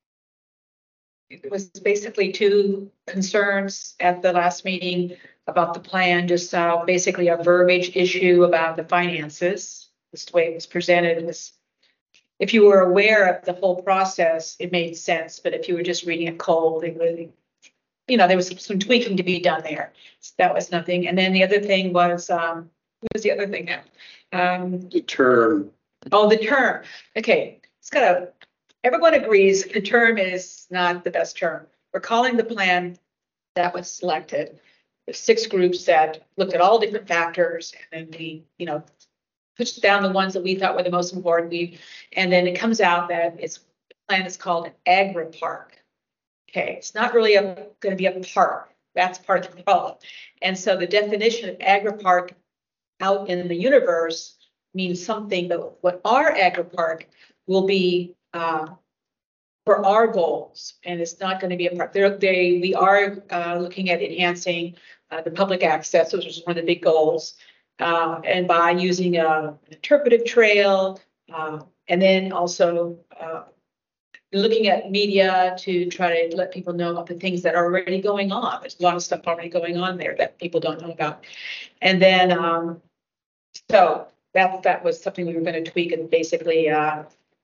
it was basically two concerns at the last meeting about the plan, just uh, basically a verbiage issue about the finances. Just the way it was presented was, if you were aware of the whole process, it made sense. But if you were just reading it cold, it really, you know, there was some tweaking to be done there. So that was nothing. And then the other thing was, um, what was the other thing now? Um, The term, oh, the term. Okay, it's got a, everyone agrees the term is not the best term. We're calling the plan that was selected. There's six groups that looked at all different factors, and then we, you know, pushed down the ones that we thought were the most important. We, and then it comes out that it's, the plan is called an agri-park. Okay, it's not really a, going to be a park. That's part of the problem. And so the definition of agri-park out in the universe means something, but what our agri-park will be uh, for our goals, and it's not going to be a park. They're, they, we are uh, looking at enhancing uh, the public access, which is one of the big goals, uh, and by using a, an interpretive trail, uh, and then also uh, looking at media to try to let people know about the things that are already going on. There's a lot of stuff already going on there that people don't know about. And then, um, so that, that was something we were going to tweak and basically uh,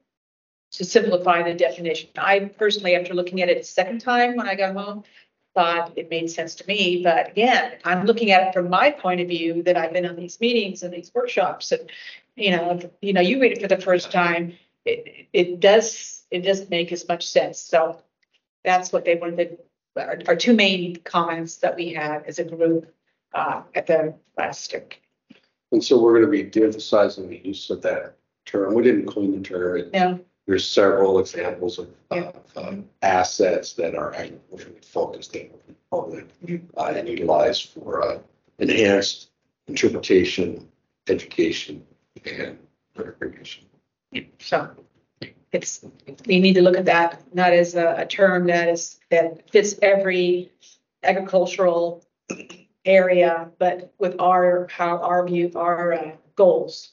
to simplify the definition. I personally, after looking at it a second time when I got home, thought it made sense to me. But again, I'm looking at it from my point of view that I've been on these meetings and these workshops, and, you know, you know, you read it for the first time, it, it does, it doesn't make as much sense. So that's what they wanted, our, our two main comments that we had as a group uh, at the last stick. and so we're going to be de-emphasizing the use of that term. We didn't coin the term. It- Yeah. There's several examples of Yeah. uh, um, assets that are agriculturally focused and uh, and utilized for uh, enhanced interpretation, education, and recreation. So it's, we need to look at that, not as a, a term that is, that fits every agricultural area, but with our, how our view, our uh, goals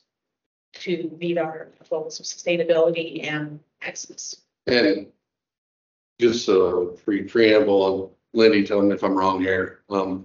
to meet our goals of sustainability and access. And just a pre preamble, Lindy, tell me if I'm wrong here. Um,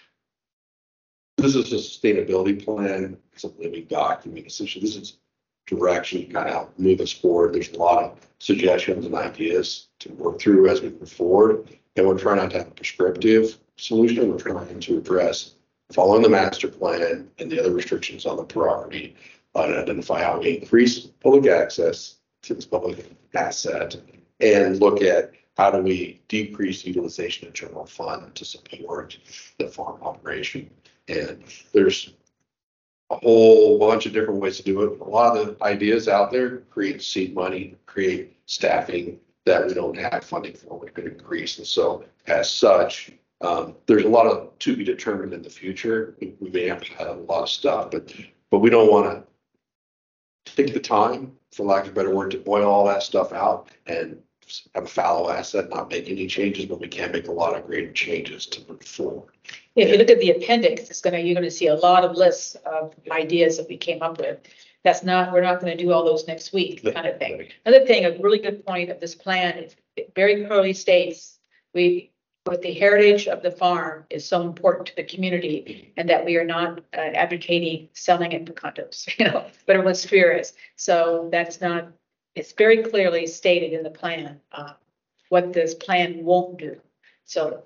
this is a sustainability plan. It's a living document. Essentially, this is direction to kind of move us forward. There's a lot of suggestions and ideas to work through as we move forward. And we're trying not to have a prescriptive solution. We're trying to address following the master plan and the other restrictions on the property, identify how we increase public access to this public asset and look at how do we decrease utilization of general fund to support the farm operation. And there's a whole bunch of different ways to do it. A lot of the ideas out there create seed money, create staffing that we don't have funding for, we could increase. And so as such, um, there's a lot of to be determined in the future. We, we may have to have a lot of stuff, but but we don't want to take the time, for lack of a better word, to boil all that stuff out and have a fallow asset, not make any changes, but we can make a lot of great changes to move forward. If you look at the appendix, it's gonna, you're gonna see a lot of lists of ideas that we came up with. That's not, we're not gonna do all those next week, kind of thing. Another thing, a really good point of this plan is it very clearly states, we, with the heritage of the farm is so important to the community, and that we are not uh, advocating selling it for condos, you know, but everyone's fear is. So that's not, it's very clearly stated in the plan, uh, what this plan won't do. So.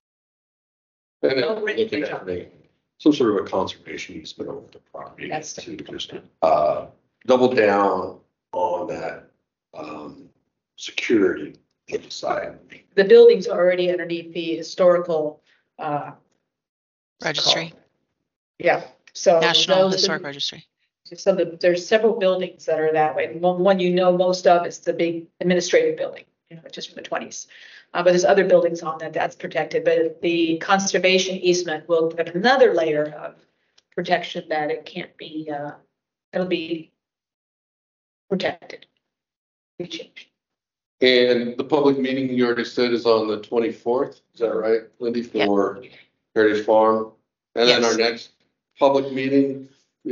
And then Oh, really? looking at having some sort of a conservation easement over the property That's to just uh, double down on that um, security side. the building's already underneath the historical, uh. Registry, Yeah, so. National those- Historic Registry. So the, there's several buildings that are that way. One, one you know most of is the big administrative building, you know, just from the twenties. Uh, but there's other buildings on that that's protected, but the conservation easement will have another layer of protection that it can't be, uh, it'll be protected. Be changed. And the public meeting you already said is on the twenty-fourth, is that right, Lindy, for Heritage Farm? And then our Yes. next public meeting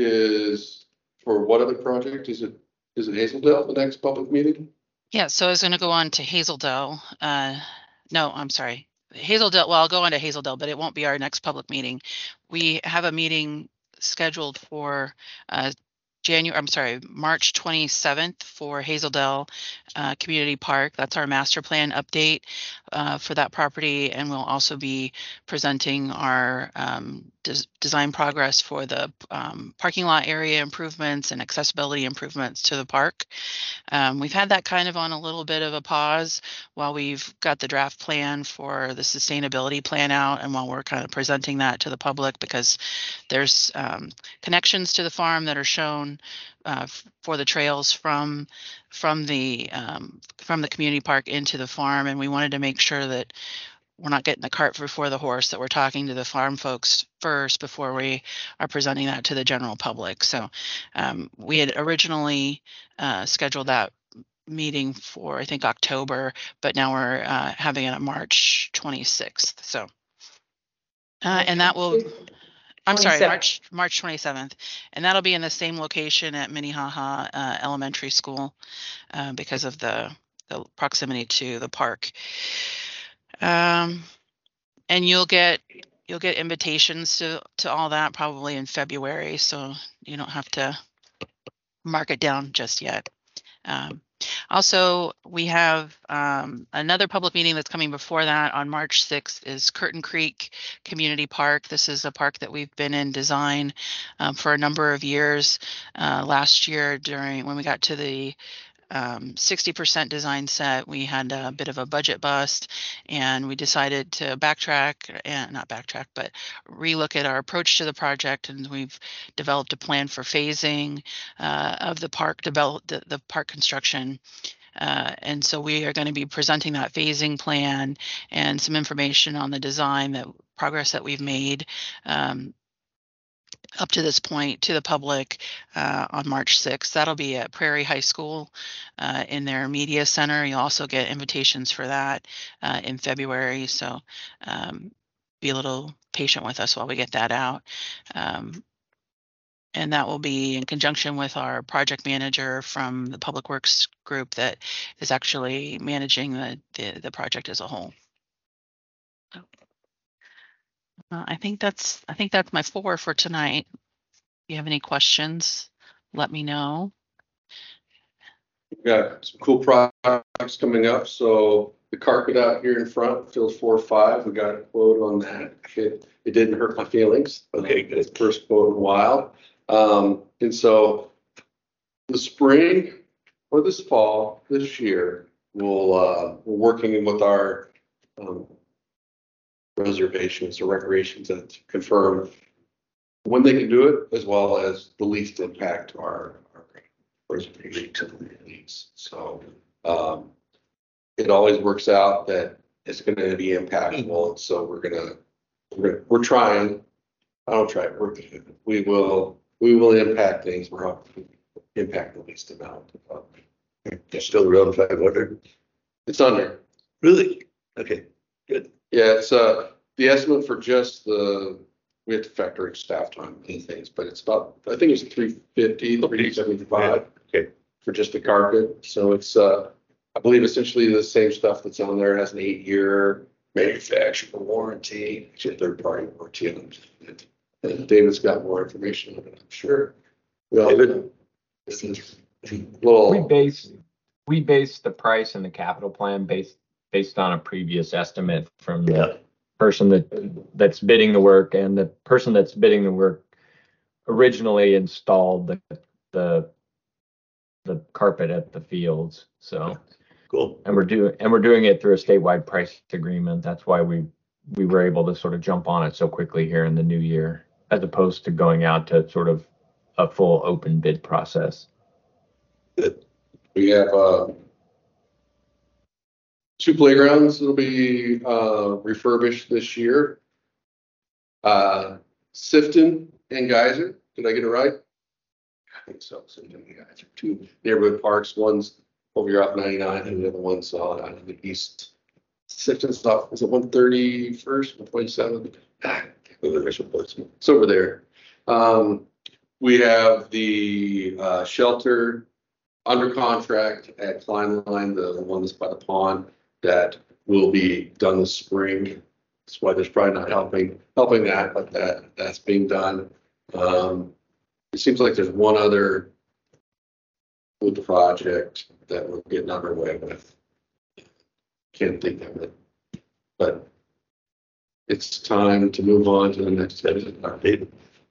is for what other project? Is it, is it Hazeldale, the next public meeting? Yeah, so I was gonna go on to Hazeldale. Uh, no, I'm sorry. Hazeldale, well, I'll go on to Hazeldale, but it won't be our next public meeting. We have a meeting scheduled for uh, January, I'm sorry, March twenty-seventh for Hazeldale uh, Community Park. That's our master plan update uh, for that property. And we'll also be presenting our um, des- design progress for the um, parking lot area improvements and accessibility improvements to the park. Um, we've had that kind of on a little bit of a pause while we've got the draft plan for the sustainability plan out, and while we're kind of presenting that to the public, because there's um, connections to the farm that are shown uh, f- for the trails from from the um, from the community park into the farm, and we wanted to make sure that we're not getting the cart before the horse, that we're talking to the farm folks first before we are presenting that to the general public. So um, we had originally uh, scheduled that meeting for, I think, October, but now we're uh, having it on March twenty-sixth. So, uh, and that will, I'm sorry, twenty-seventh. March, March twenty-seventh. And that'll be in the same location at Minnehaha uh, Elementary School uh, because of the, the proximity to the park. Um, and you'll get you'll get invitations to to all that probably in February, so you don't have to mark it down just yet. Um, also, we have um, another public meeting that's coming before that on March sixth is Curtin Creek Community Park. This is a park that we've been in design um, for a number of years. Uh, last year, during when we got to the um, sixty percent design set, we had a bit of a budget bust, and we decided to backtrack and not backtrack, but relook at our approach to the project. And we've developed a plan for phasing uh, of the park develop the, the park construction. Uh, and so we are going to be presenting that phasing plan and some information on the design, that progress that we've made um, up to this point to the public uh, on March sixth. That'll be at Prairie High School uh, in their media center. You'll also get invitations for that uh, in February. So um, be a little patient with us while we get that out. Um, and that will be in conjunction with our project manager from the Public Works group that is actually managing the, the, the project as a whole. Uh, I think that's I think that's my four for tonight. If you have any questions, let me know. We've got some cool projects coming up. So the carpet out here in front, field four or five, we got a quote on that. It, it didn't hurt my feelings. Okay, good. First quote in a while. Um, and so the spring or this fall, this year, we'll, uh, we're working with our, um, reservations or recreations to confirm when they can do it, as well as the least impact to our, our reservations. So, um, it always works out that it's gonna be impactful, and so we're gonna, we're, gonna- we're trying, I don't try, we're, we will, we will impact things, we're hoping to impact the least amount. It's still around five hundred. It's under. Really? Okay, good. Yeah, it's uh, the estimate for just the, we have to factor in staff time and things, but it's about, I think it's three fifty, three seventy-five. Okay. For just the carpet, so it's uh, I believe essentially the same stuff that's on there. It has an eight-year manufacturer warranty, it's a third-party warranty on it. And David's got more information on it, I'm sure. Well, David? this is a We little, base, we base the price in the capital plan based, based on a previous estimate from Yeah. the person that, that's bidding the work, and the person that's bidding the work originally installed the, the, the carpet at the fields, so. Cool. And we're doing, and we're doing it through a statewide price agreement. That's why we, we were able to sort of jump on it so quickly here in the new year, as opposed to going out to sort of a full open bid process. we have uh, two playgrounds that'll be uh, refurbished this year. Uh, Sifton and Geyser, did I get it right? I think so. Sifton and Geyser, two neighborhood parks. One's over here off ninety-nine, and the other one's uh, out in the east. Sifton's off, is it one thirty-first, one twenty-seventh? Ah, it's over there. Um, we have the uh, shelter under contract at Klein Line, the one that's by the pond, that will be done this spring. That's why there's probably not helping, helping that, but that, that's being done. Um, it seems like there's one other with the project that we're getting underway with. Can't think of it, but it's time to move on to the next step,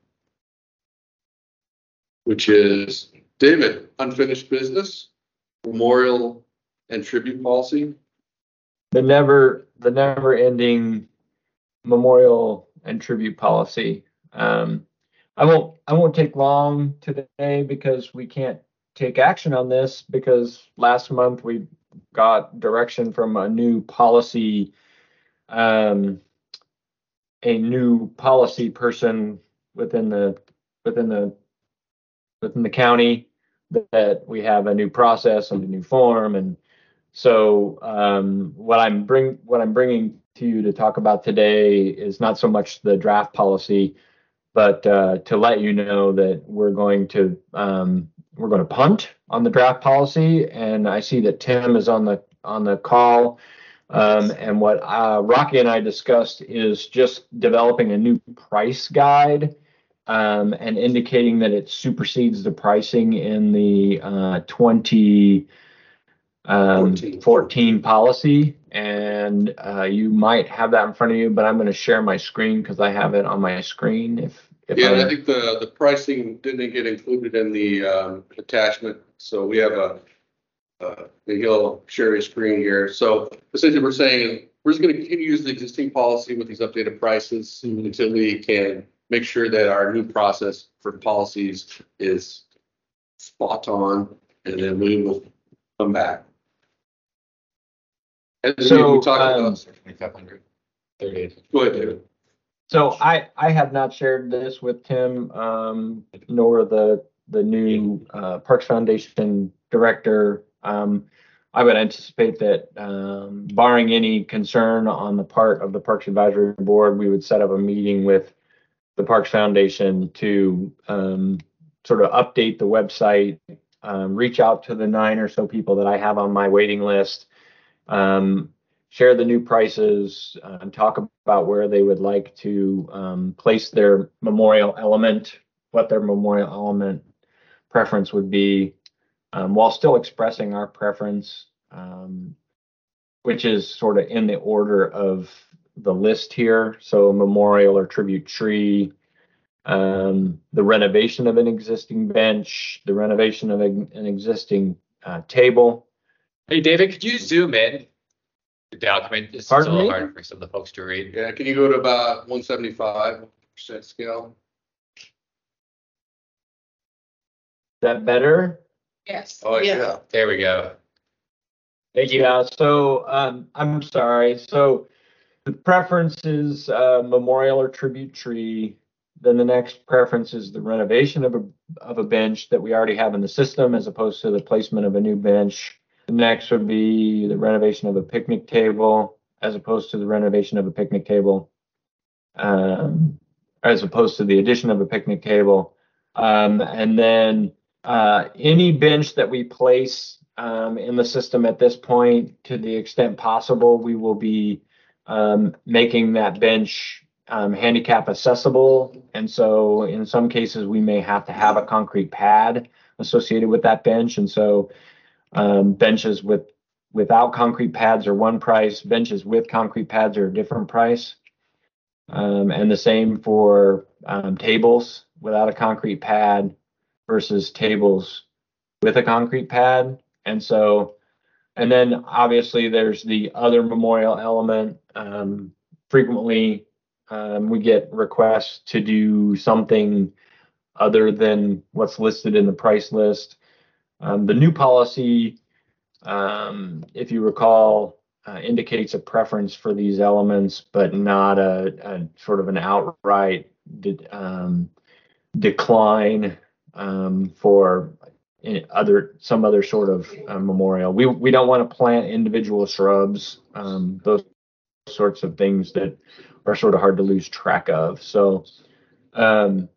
which is David, unfinished business, memorial and tribute policy. The never, the never ending memorial and tribute policy. Um, I won't, I won't take long today because we can't take action on this, because last month we got direction from a new policy, um, a new policy person within the, within the, within the county, that we have a new process and a new form. And so um, what I'm bring what I'm bringing to you to talk about today is not so much the draft policy, but uh, to let you know that we're going to um, we're going to punt on the draft policy. And I see that Tim is on the on the call. Um, and what uh, Rocky and I discussed is just developing a new price guide, um, and indicating that it supersedes the pricing in the uh, twenty fourteen policy. And uh, you might have that in front of you, but I'm going to share my screen because I have it on my screen. If, if Yeah, I'm, I think the, the pricing didn't get included in the um, attachment. So we have a, uh, he'll share his screen here. So essentially we're saying we're just going to continue to use the existing policy with these updated prices until we can make sure that our new process for policies is spot on, and then we will come back. And then So, we talked um, about, twenty-five hundred, thirty days. go ahead, David. So I, I have not shared this with Tim, um, nor the, the new, uh, Parks Foundation director. Um, I would anticipate that, um, barring any concern on the part of the Parks Advisory Board, we would set up a meeting with the Parks Foundation to, um, sort of update the website, um, reach out to the nine or so people that I have on my waiting list, um, share the new prices, uh, and talk about where they would like to um, place their memorial element, what their memorial element preference would be, um, while still expressing our preference, um, which is sort of in the order of the list here. So memorial or tribute tree, um, the renovation of an existing bench, the renovation of a, an existing uh, table. Hey, David, could you zoom in the document? It's a Pardon little me? hard for some of the folks to read. Yeah, can you go to about one seventy-five percent scale? Is that better? Yes. Oh, yeah. There we go. Thank you. Yeah, so um, I'm sorry. So the preference is uh, memorial or tribute tree. Then the next preference is the renovation of a of a bench that we already have in the system, as opposed to the placement of a new bench. The next would be the renovation of a picnic table, as opposed to the renovation of a picnic table, um, as opposed to the addition of a picnic table. Um, and then uh, any bench that we place um, in the system at this point, to the extent possible, we will be um, making that bench um, handicap accessible. And so in some cases, we may have to have a concrete pad associated with that bench. And so um, benches with without concrete pads are one price, benches with concrete pads are a different price. Um, and the same for um, tables without a concrete pad versus tables with a concrete pad. And so, and then obviously there's the other memorial element. Um, frequently, um, we get requests to do something other than what's listed in the price list. Um, the new policy, um, if you recall, uh, indicates a preference for these elements, but not a, a sort of an outright de- um, decline um, for other some other sort of uh, memorial. We we don't want to plant individual shrubs, um, those sorts of things that are sort of hard to lose track of. So, um,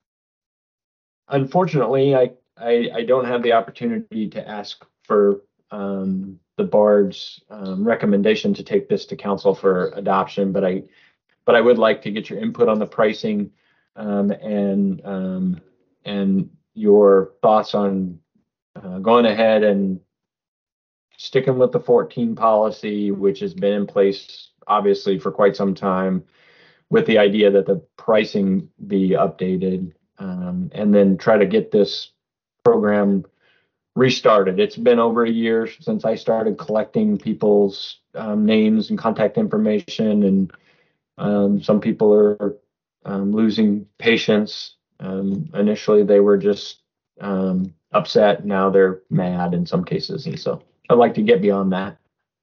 unfortunately, I, I I don't have the opportunity to ask for um, the board's um, recommendation to take this to council for adoption, but I but I would like to get your input on the pricing um, and um, and your thoughts on uh, going ahead and sticking with the fourteen policy, which has been in place obviously for quite some time, with the idea that the pricing be updated, um, and then try to get this program restarted. It's been over a year since I started collecting people's um, names and contact information, and um, some people are um, losing patience. Um, initially, they were just um, upset. Now they're mad in some cases. And so I'd like to get beyond that.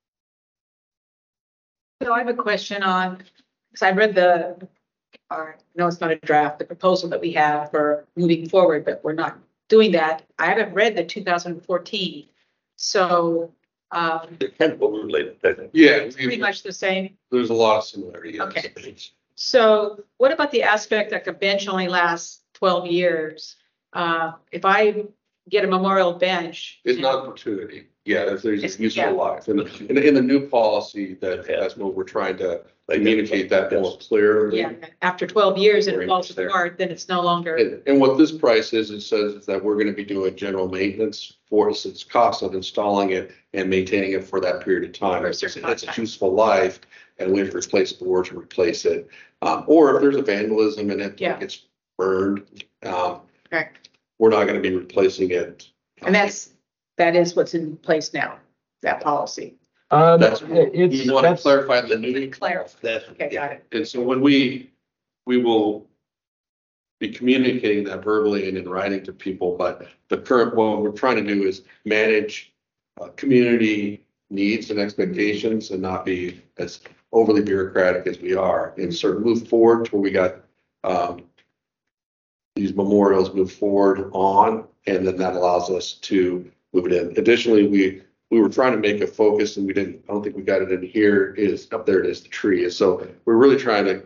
So I have a question on, because I read the, or no, it's not a draft, the proposal that we have for moving forward, but we're not doing that. I haven't read the two thousand fourteen. So um, Kind of what we're related to. Yeah, it's pretty we- much the same. there's a lot of similarity. yes. Okay. So what about the aspect that a bench only lasts twelve years? Uh, if I get a memorial bench. It's not perpetuity. Yeah, there's, there's It's- a useful yeah. life. And in, the- in the new policy, that, that's what we're trying to communicate that more clearly. Yeah, after twelve years and it Right falls there. apart, then it's no longer. And, and what this price is, it says is that we're gonna be doing general maintenance for us. It's cost of installing it and maintaining it for that period of time. For a It's certain it's a amount of useful life, and we have to replace boards to replace it. Um, or if there's a vandalism and it Yeah. gets burned, um, Correct. we're not gonna be replacing it. And that's, that is what's in place now, that policy. Um, That's, it's you want to that's clarify the new. Clarify. That's, Okay, got it. And so when we, we will be communicating that verbally and in writing to people, but the current, what we're trying to do is manage uh, community needs and expectations and not be as overly bureaucratic as we are, and sort of move forward to where we got um, these memorials move forward on, and then that allows us to move it in. Additionally, we we were trying to make a focus, and we didn't, I don't think we got it in here, is up there it is, the tree. So we're really trying to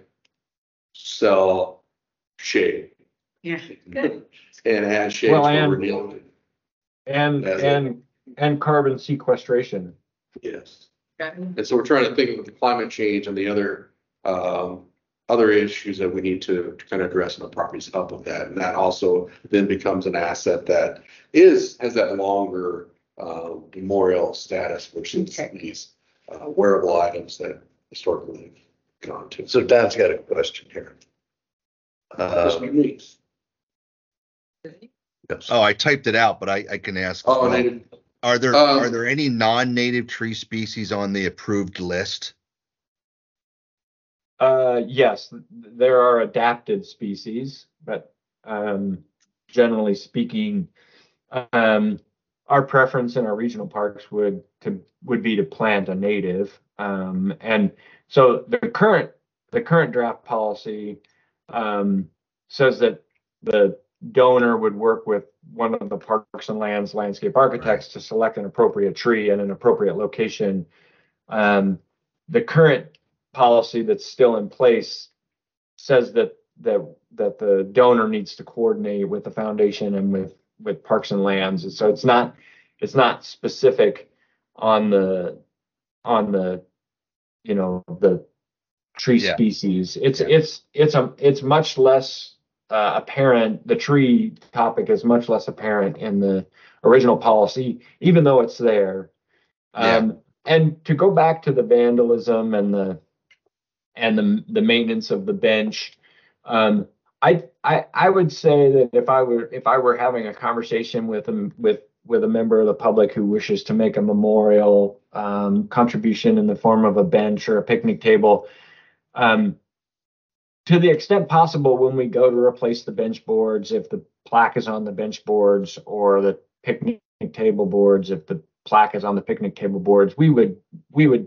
sell shade Yeah, good. and add shade Well, for and- renewal. and That's it. and and carbon sequestration. Yes. Got it. And so we're trying to think of the climate change and the other, um, other issues that we need to to kind of address in the properties up with that. And that also then becomes an asset that is, has that longer, uh, memorial status versus Okay. these uh, wearable items that historically have gone to. so Don's got a question here. This Uh, means. yes. Oh, I typed it out, but I, I can ask. as Oh, well. native. Are there, Um, are there any non-native tree species on the approved list? Uh, yes, there are adapted species, but um, generally speaking, um, our preference in our regional parks would to would be to plant a native. Um, and so the current the current draft policy um, says that the donor would work with one of the Parks and Lands landscape architects to select an appropriate tree and an appropriate location. Um, the current policy that's still in place says that that that the donor needs to coordinate with the foundation and with with Parks and Lands, and so it's not it's not specific on the on the you know the tree Yeah. species. It's Yeah. it's it's a it's much less uh, apparent. The tree topic is much less apparent in the original policy, even though it's there. Yeah. Um, and to go back to the vandalism and the and the the maintenance of the bench, um, I I I would say that if I were if I were having a conversation with them with with a member of the public who wishes to make a memorial um, contribution in the form of a bench or a picnic table, um, to the extent possible, when we go to replace the bench boards, if the plaque is on the bench boards or the picnic table boards, if the plaque is on the picnic table boards, we would we would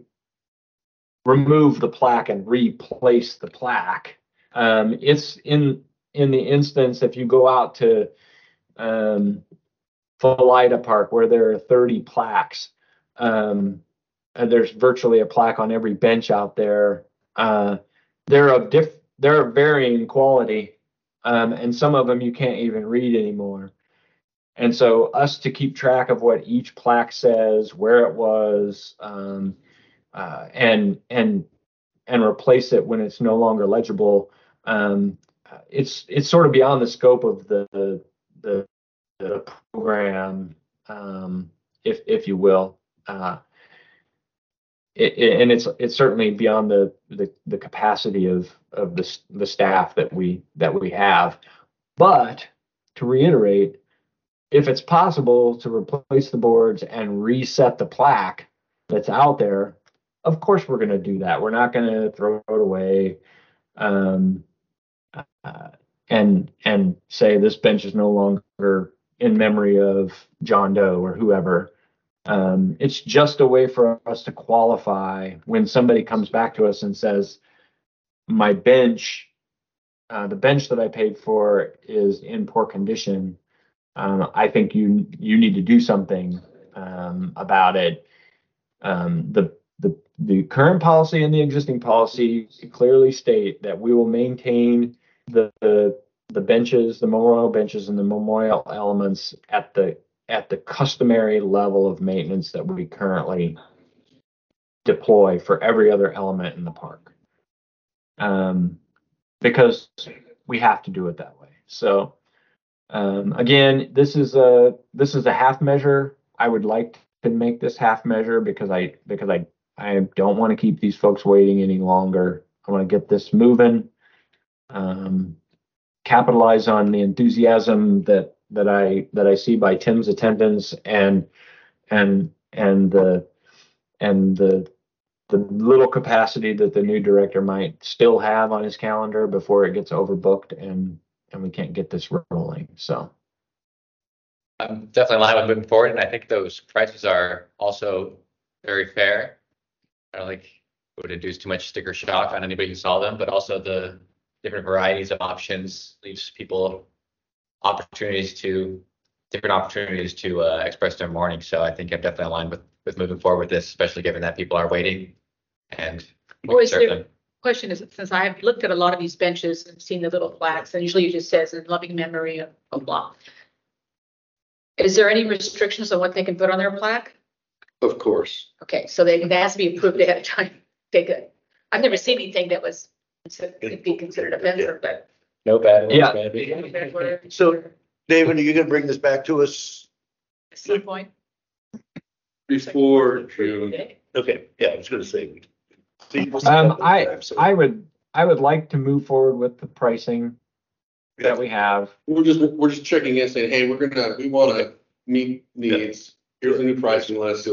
remove the plaque and replace the plaque. Um, it's in in the instance if you go out to um, Philida Park where there are thirty plaques, um, and there's virtually a plaque on every bench out there. Uh, they're of diff they're of varying quality, um, and some of them you can't even read anymore. And so us to keep track of what each plaque says, where it was, um, uh, and and and replace it when it's no longer legible, um, it's it's sort of beyond the scope of the the, the program, um, if if you will. Uh, it, it, and it's it's certainly beyond the the, the capacity of of the the staff that we that we have. But to reiterate, if it's possible to replace the boards and reset the plaque that's out there, of course we're going to do that. We're not going to throw it away um, uh, and and say this bench is no longer in memory of John Doe or whoever. Um, it's just a way for us to qualify when somebody comes back to us and says, my bench, uh, the bench that I paid for is in poor condition. Um, I think you you need to do something um, about it. Um, the the the current policy and the existing policy clearly state that we will maintain the the, the benches, the memorial benches, and the memorial elements at the at the customary level of maintenance that we currently deploy for every other element in the park. Um, because we have to do it that way. So. Um, again, this is a this is a half measure. I would like to make this half measure because I because I I don't want to keep these folks waiting any longer. I want to get this moving, um, capitalize on the enthusiasm that that I that I see by Tim's attendance and and and the and the the little capacity that the new director might still have on his calendar before it gets overbooked and. and we can't get this rolling. So I'm definitely aligned with moving forward, and I think those prices are also very fair. I don't think it would induce too much sticker shock on anybody who saw them, but also the different varieties of options leaves people opportunities to different opportunities to uh, express their mourning. So I think I'm definitely aligned with with moving forward with this, especially given that people are waiting and we Or can is serve there- them. Question is, since I've looked at a lot of these benches and seen the little plaques, and usually it just says in loving memory of blah, blah. Is there any restrictions on what they can put on their plaque? Of course. Okay, so they, it has to be approved ahead of time. Okay, good. I've never seen anything that was, could be considered offensive, but. No bad words, Yeah. maybe. So, David, are you gonna bring this back to us? At some point. Before June. Okay, yeah, I was gonna say. um, I I would I would like to move forward with the pricing that we have. We're just, we're just checking in saying, hey, we're gonna, we wanna meet needs. Here's the new pricing list.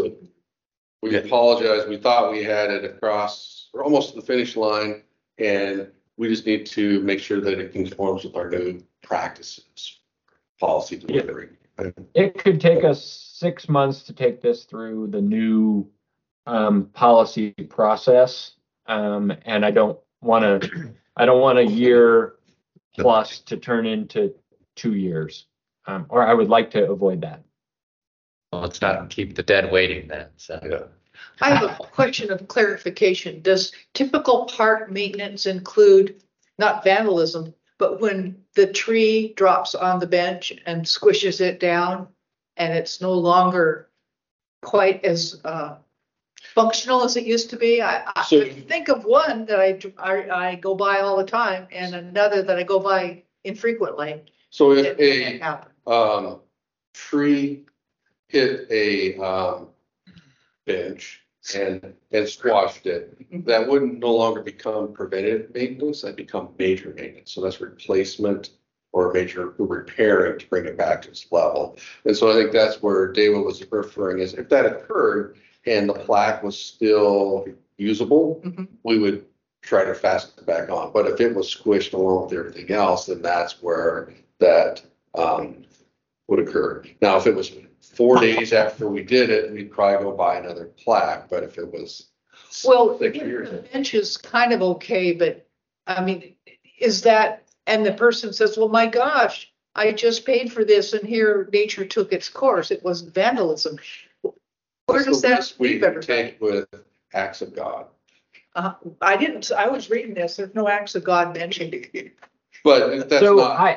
We apologize. We thought we had it across, or almost to the finish line, and we just need to make sure that it conforms with our new practices, policy delivery. It could take us six months to take this through the new um, policy process. Um, and I don't want to, I don't want a year plus to turn into two years. Um, or I would like to avoid that. Well, let's not keep the dead waiting then, so. Yeah. I have a question of clarification. Does typical park maintenance include not vandalism, but when the tree drops on the bench and squishes it down and it's no longer quite as uh, functional as it used to be? I, I So- think of one that I, I, I go by all the time and another that I go by infrequently. So if It- it a, happened. um, tree hit a, um, bench and, and squashed it, that wouldn't no longer become preventive maintenance, that'd become major maintenance. So that's replacement or major repairing to bring it back to its level. And so I think that's where David was referring is if that occurred and the plaque was still usable, Mhm. we would try to fasten it back on. But if it was squished along with everything else, then that's where that, um, would occur. Now, if it was four days after we did it, we'd probably go buy another plaque, but if it was Well, six the years. bench is kind of okay, but I mean, is that, and the person says, well, my gosh, I just paid for this and here nature took its course. It wasn't vandalism. Where does So that this we leave everybody? take with acts of God. Uh, I didn't, I was reading this, there's no acts of God mentioned. But if that's so not, I,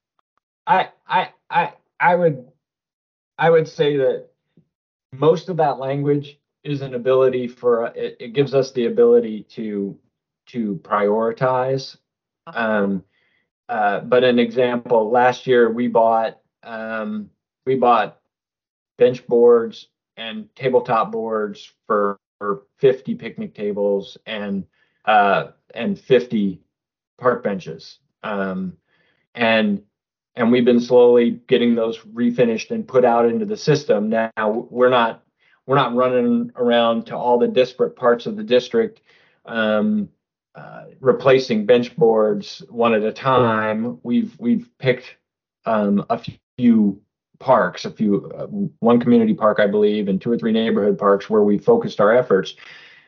I, I, I, I would, I would say that most of that language is an ability for, it, it gives us the ability to, to prioritize. Um, uh, but an example, last year we bought, um, we bought bench boards and tabletop boards for, for fifty picnic tables and, uh, and fifty park benches. Um, and, and we've been slowly getting those refinished and put out into the system. Now we're not, we're not running around to all the disparate parts of the district, um, uh, replacing bench boards one at a time. We've, we've picked, um, a few parks, a few, uh, one community park, I believe, and two or three neighborhood parks where we focused our efforts.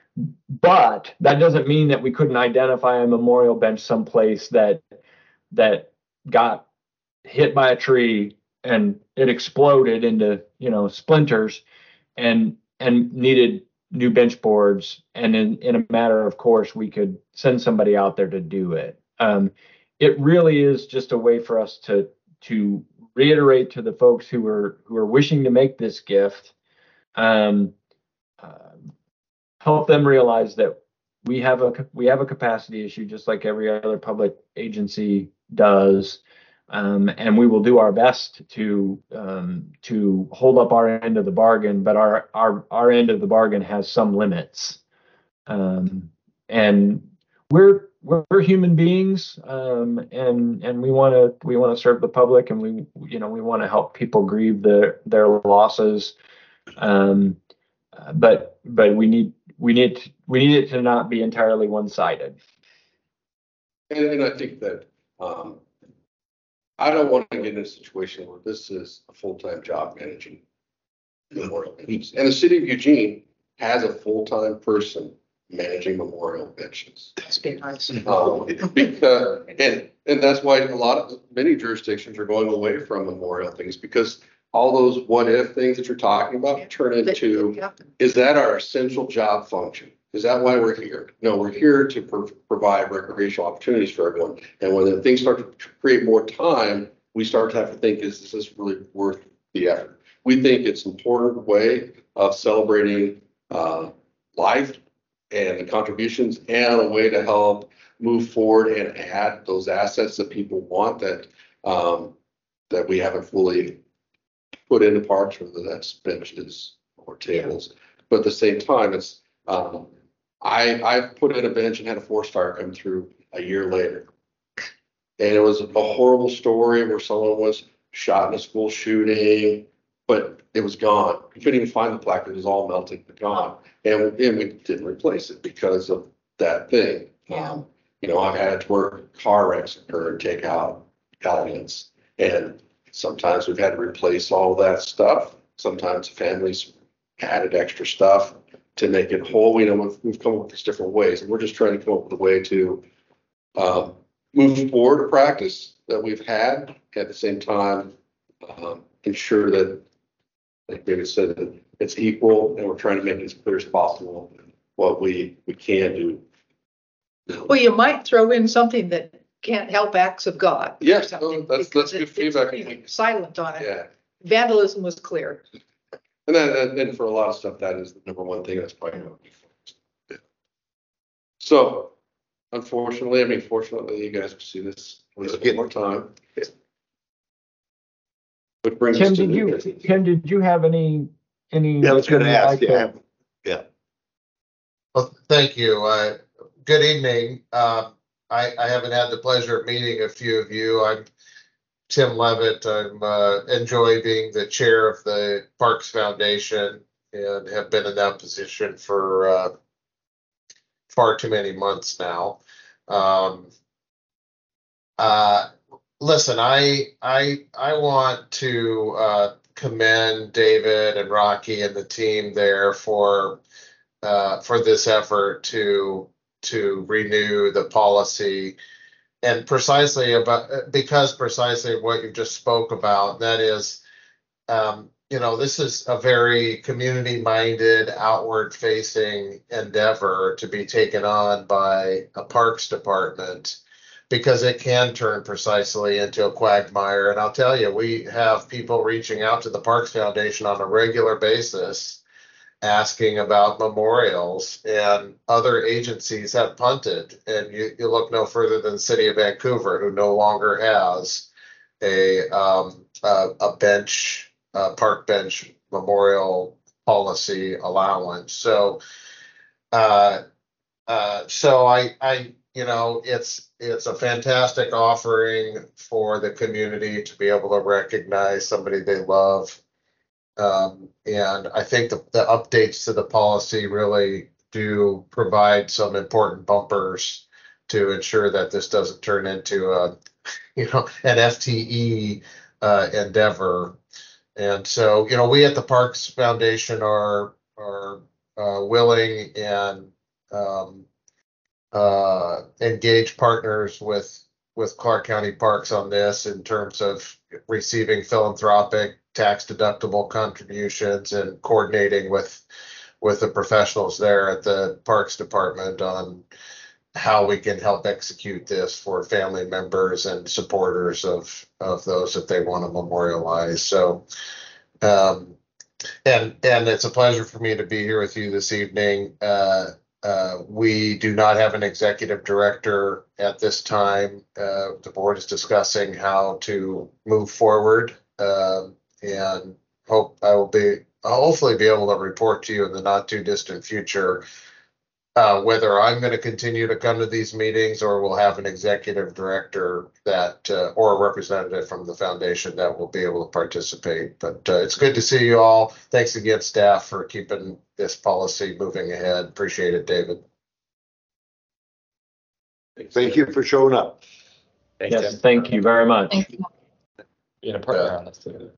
But that doesn't mean that we couldn't identify a memorial bench someplace that, that got hit by a tree and it exploded into, you know, splinters and, and needed new bench boards. And in, in a matter of course, we could send somebody out there to do it. Um, it really is just a way for us to, to reiterate to the folks who are, who are wishing to make this gift, um, uh, help them realize that we have a, we have a capacity issue just like every other public agency does. Um, and we will do our best to, um, to hold up our end of the bargain, but our, our, our end of the bargain has some limits. Um, and we're, we're, we're human beings, um, and, and we want to, we want to serve the public, and we, you know, we want to help people grieve their, their losses. Um, uh, but, but we need, we need, we need it to not be entirely one-sided. and, and I think that, um, I don't want to get in a situation where this is a full-time job managing memorial benches. And the city of Eugene has a full-time person managing memorial benches. That's been nice. Um, because, and, and that's why a lot of, many jurisdictions are going away from memorial things, because all those what if things that you're talking about turn into, is that our essential job function? Is that why we're here? No, we're here to pro- provide recreational opportunities for everyone. And when the things start to create more time, we start to have to think, is this really worth the effort? We think it's an important way of celebrating uh, life and the contributions, and a way to help move forward and add those assets that people want that um, that we haven't fully put into parks, whether that's benches or tables. But at the same time, it's um, I I've put in a bench and had a forest fire come through a year later. And it was a horrible story where someone was shot in a school shooting, but it was gone. You couldn't even find the plaque. It was all melted and gone. And, and we didn't replace it because of that thing. Yeah. Um, you know, I've had to work car wrecks occur and take out elements. And sometimes we've had to replace all that stuff. Sometimes families added extra stuff to make it whole. We know we've, we've come up with these different ways, and we're just trying to come up with a way to um, move forward a practice that we've had, at the same time um, ensure that, like David said, that it's equal, and we're trying to make it as clear as possible what we we can do. Well, you might throw in something that can't help acts of God. or Yes, something, that's- because that's good it- it's feedback. pretty Silent on it. Yeah, Vandalism was clear. and then and, and for a lot of stuff, that is the number one thing that's probably going to be focused. Yeah. So, unfortunately, I mean, fortunately, you guys will see this at least one more time. Which brings Tim, us to did you, new business. Tim, did you have any, any? Yeah, I was gonna you'd ask, like to- yeah, yeah. Well, thank you. Uh, good evening. Uh, I, I haven't had the pleasure of meeting a few of you. I'm Tim Levitt. I'm uh, enjoy being the chair of the Parks Foundation and have been in that position for uh, far too many months now. Um, uh, listen, I I I want to uh, commend David and Rocky and the team there for uh, for this effort to to renew the policy, and precisely about because precisely what you just spoke about, that is, um, you know, this is a very community-minded, outward-facing endeavor to be taken on by a parks department, because it can turn precisely into a quagmire. And I'll tell you, we have people reaching out to the Parks Foundation on a regular basis asking about memorials, and other agencies have punted. And you, you look no further than the city of Vancouver, who no longer has a um, a, a bench, a park bench memorial policy allowance. So, uh, uh, so I, I, you know, it's it's a fantastic offering for the community to be able to recognize somebody they love. Um, and I think the, the updates to the policy really do provide some important bumpers to ensure that this doesn't turn into a, you know, an F T E uh, endeavor. And so, you know, we at the Parks Foundation are are uh, willing and um, uh, engaged partners with with Clark County Parks on this in terms of receiving philanthropic tax deductible contributions and coordinating with with the professionals there at the Parks Department on how we can help execute this for family members and supporters of of those that they want to memorialize. So um and and it's a pleasure for me to be here with you this evening. Uh uh, we do not have an executive director at this time. Uh, the board is discussing how to move forward, uh, and hope I will be I'll hopefully be able to report to you in the not too distant future uh, whether I'm going to continue to come to these meetings, or we'll have an executive director that uh, or a representative from the foundation that will be able to participate. But uh, it's good to see you all. Thanks again, staff, for keeping this policy moving ahead. Appreciate it, David. Thank you for showing up. Thanks, Yes, Tim. thank you very much. Thank you. Being a partner Yeah. on this too.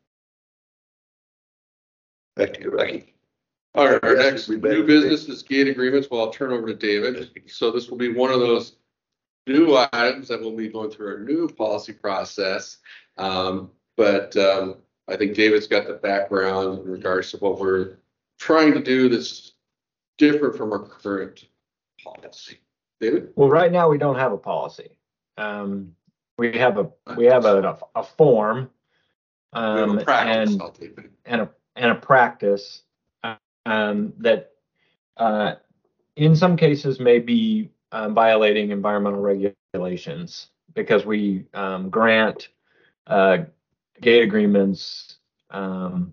Back to you, Rocky. All right, our Yes, next we better new do business is gate agreements. Well, I'll turn over to David. So this will be one of those new items that we'll be going through our new policy process. Um, but um, I think David's got the background in regards to what we're trying to do that's different from our current policy. David? Well, right now, we don't have a policy. Um, we have a, we have a, a form. We have Um, a practice, and, I'll take it. and a, and a practice, um, that, uh, in some cases may be um, violating environmental regulations, because we, um, grant, uh, gate agreements. Um,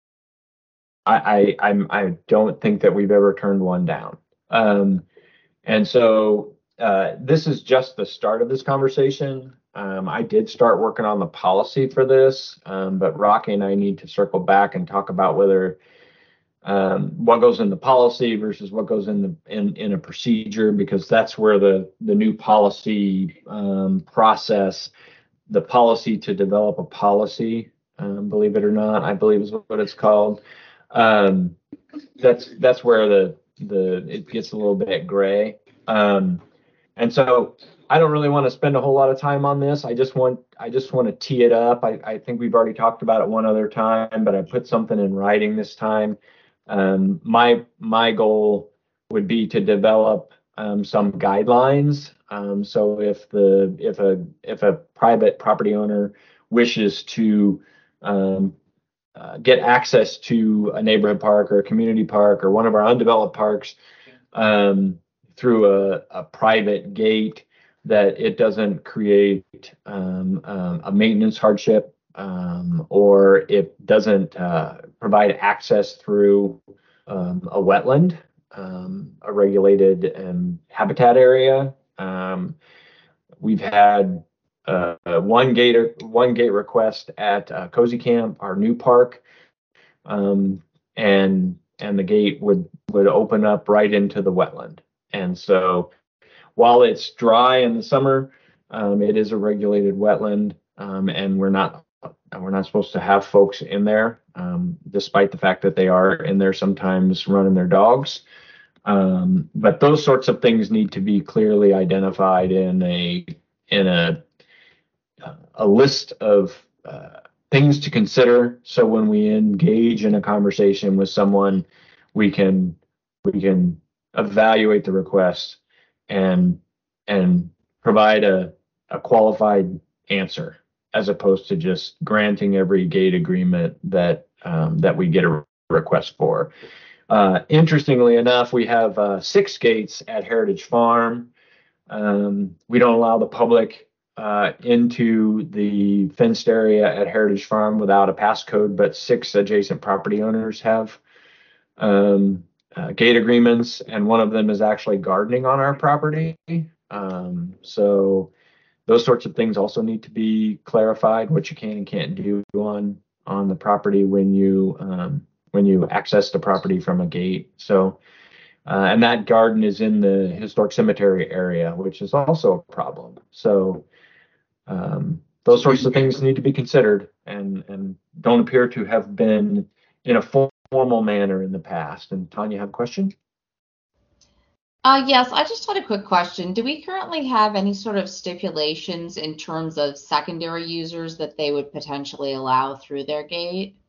I, I, I'm, I don't think that we've ever turned one down. Um, and so uh, this is just the start of this conversation. Um, I did start working on the policy for this, um, but Rocky and I need to circle back and talk about whether um, what goes in the policy versus what goes in the in, in a procedure, because that's where the the new policy um, process, the policy to develop a policy, um, believe it or not, I believe is what it's called. Um, that's that's where the the it gets a little bit gray. Um, and so I don't really want to spend a whole lot of time on this. I just want I just want to tee it up. I, I think we've already talked about it one other time, but I put something in writing this time. Um, my my goal would be to develop um, some guidelines. Um, so if the if a if a private property owner wishes to um, uh, get access to a neighborhood park or a community park or one of our undeveloped parks um, through a, a private gate, that it doesn't create um, um, a maintenance hardship, um, or it doesn't uh, provide access through um, a wetland, um, a regulated um, habitat area. Um, we've had uh, one gate one gate request at uh, Cozy Camp, our new park, um, and and the gate would would open up right into the wetland. And so while it's dry in the summer, um, it is a regulated wetland, um, and we're not we're not supposed to have folks in there, um, despite the fact that they are in there sometimes running their dogs. Um, but those sorts of things need to be clearly identified in a in a a list of uh, things to consider. So when we engage in a conversation with someone, we can we can evaluate the request and and provide a, a qualified answer, as opposed to just granting every gate agreement that um, that we get a request for. Uh, interestingly enough, we have uh, six gates at Heritage Farm. Um, we don't allow the public uh, into the fenced area at Heritage Farm without a passcode, but six adjacent property owners have um, uh, gate agreements, and one of them is actually gardening on our property. Um, so those sorts of things also need to be clarified, what you can and can't do on on the property when you um, when you access the property from a gate. So, uh, and that garden is in the historic cemetery area, which is also a problem. So, um, those sorts of things need to be considered, and and don't appear to have been in a formal manner in the past. And Tanya, you have a question? Uh, yes, I just had a quick question. Do we currently have any sort of stipulations in terms of secondary users that they would potentially allow through their gate?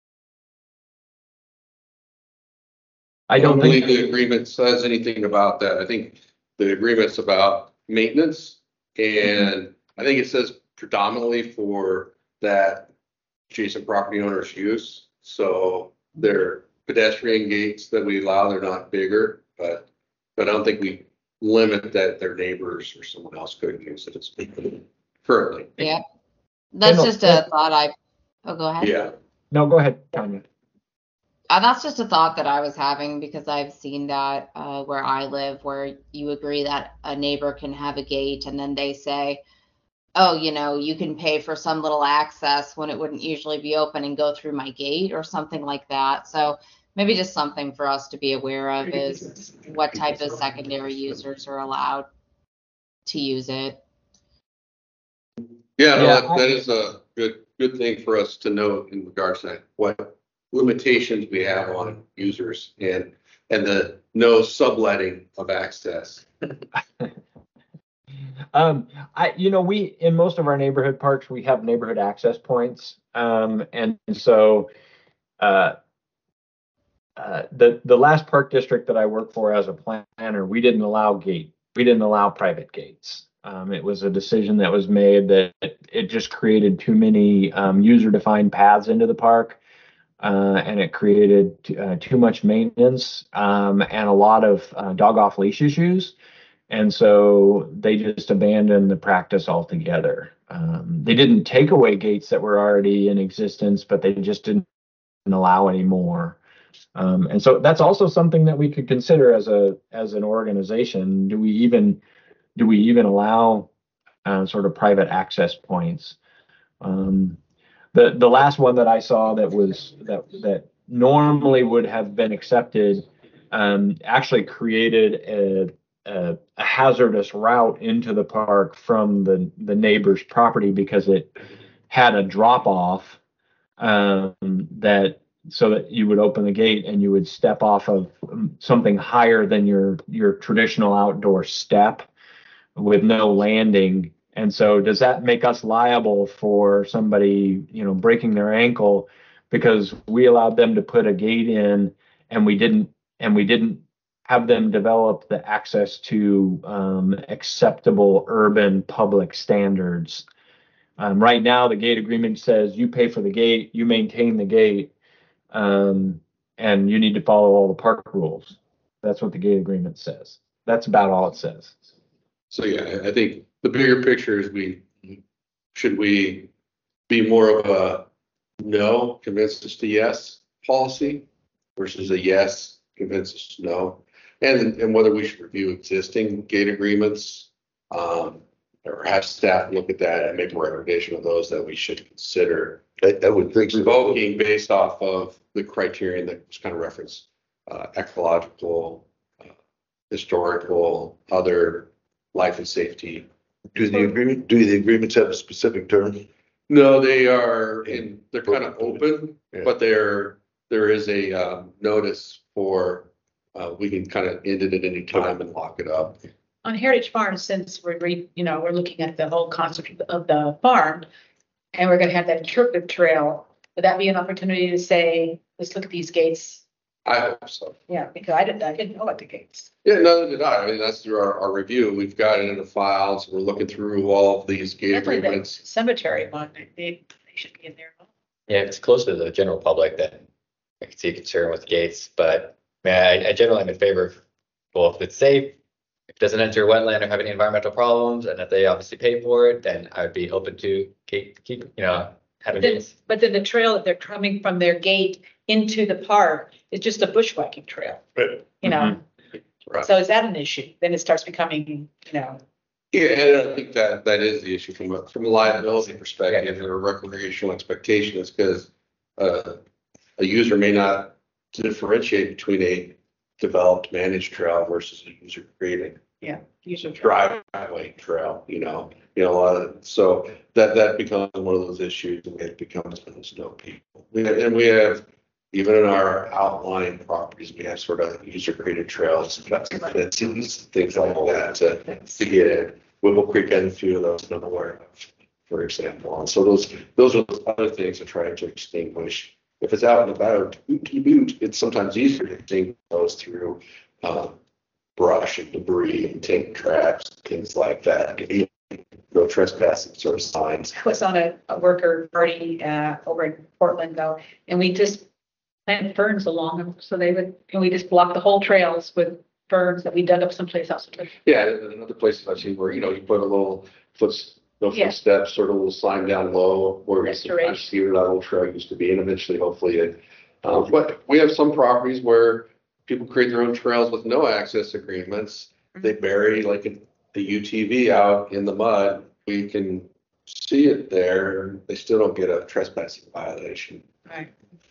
I don't believe think the agreement says anything about that. I think the agreement's about maintenance, and I think it says predominantly for that adjacent property owner's use. So they're pedestrian gates that we allow, they're not bigger, but but I don't think we limit that their neighbors or someone else could use it as currently. Yeah, that's no, just a thought I, oh, go ahead. Yeah. No, go ahead, Tanya. Uh, that's just a thought that I was having, because I've seen that uh, where I live, where you agree that a neighbor can have a gate, and then they say, oh, you know, you can pay for some little access when it wouldn't usually be open and go through my gate or something like that. So maybe just something for us to be aware of is what type of secondary users are allowed to use it. Yeah, no, Yeah, that, I- that is a good, good thing for us to know in regards to that, what limitations we have on users and, and the no subletting of access. Um, I, you know, we, in most of our neighborhood parks, we have neighborhood access points. Um, and so, uh, uh, the, the last park district that I worked for as a planner, we didn't allow gate, we didn't allow private gates. Um, it was a decision that was made that it, it just created too many, um, user defined paths into the park. Uh, and it created t- uh, too much maintenance, um, and a lot of uh, dog off leash issues. And so they just abandoned the practice altogether. Um, they didn't take away gates that were already in existence, but they just didn't allow any more. Um, and so that's also something that we could consider as a as an organization. Do we even do we even allow uh, sort of private access points? Um, the the last one that I saw that was that that normally would have been accepted um, actually created a, a, a hazardous route into the park from the the neighbor's property because it had a drop off um, that so that you would open the gate and you would step off of something higher than your your traditional outdoor step with no landing. And so does that make us liable for somebody, you know, breaking their ankle because we allowed them to put a gate in and we didn't and we didn't have them develop the access to um, acceptable urban public standards? Um, right now, the gate agreement says you pay for the gate, you maintain the gate, um, and you need to follow all the park rules. That's what the gate agreement says. That's about all it says. So yeah, I think the bigger picture is we, should we be more of a no, convince us to yes policy versus a yes, convince us to no? And, and whether we should review existing gate agreements, um, or have staff look at that and make a recommendation of those that we should consider. I, I would think so. Revoking based off of the criterion that was kind of referenced, uh, ecological, uh, historical, other life and safety. Do the agreement, do the agreements have a specific term? No, they are in, they're kind of open, Yeah. but they're, there is a, um, notice for, uh, we can kind of end it at any time and lock it up. On Heritage Farm, since we're, re- you know, we're looking at the whole concept of the farm, and we're gonna have that interpretive trail, would that be an opportunity to say, let's look at these gates? I hope so. Yeah, because I didn't, I didn't know about the gates. Yeah, neither did I. I mean, that's through our, our review. We've got it in the files. We're looking through all of these gate Definitely the agreements. cemetery one, they, they should be in there. Yeah, if it's close to the general public, then I could see a concern with gates, but man, I, I generally am in favor of, well, if it's safe, if it doesn't enter a wetland or have any environmental problems, and if they obviously pay for it, then I would be open to keep, keep, you know, having Then, gates. but then the trail that they're coming from their gate into the park is just a bushwhacking trail, Right. you know? Right. So is that an issue? Then it starts becoming, you know, Yeah, and I think that that is the issue from a, from a liability perspective or a recreational expectation is because uh, a user may not differentiate between a developed managed trail versus a user created yeah, usually. driveway trail, you know, you know, a lot of, so that, that becomes one of those issues and it becomes those no people. We have- And we have, even in our outlying properties, we have sort of user created trails, fences, things like that to, to get in. Whipple Creek and a few of those I'm aware of, for example. And so those, those are those other things to try to extinguish. If it's out and about, boot to boot, it's sometimes easier to extinguish those through, um, brush and debris and tank traps, things like that. No trespassing sort of signs. I was on a, a worker party, uh, over in Portland though, and we just planted ferns along them, so they would, and we just blocked the whole trails with ferns that we dug up someplace else. Yeah, and in other places I've seen where, you know, you put a little foot, no Yeah. footsteps, sort of a little sign down low where you can Restoration. see where that little trail used to be, and eventually, hopefully it. Um, but we have some properties where people create their own trails with no access agreements. They bury like a, the U T V out in the mud. We can see it there. They still don't get a trespassing violation. Right.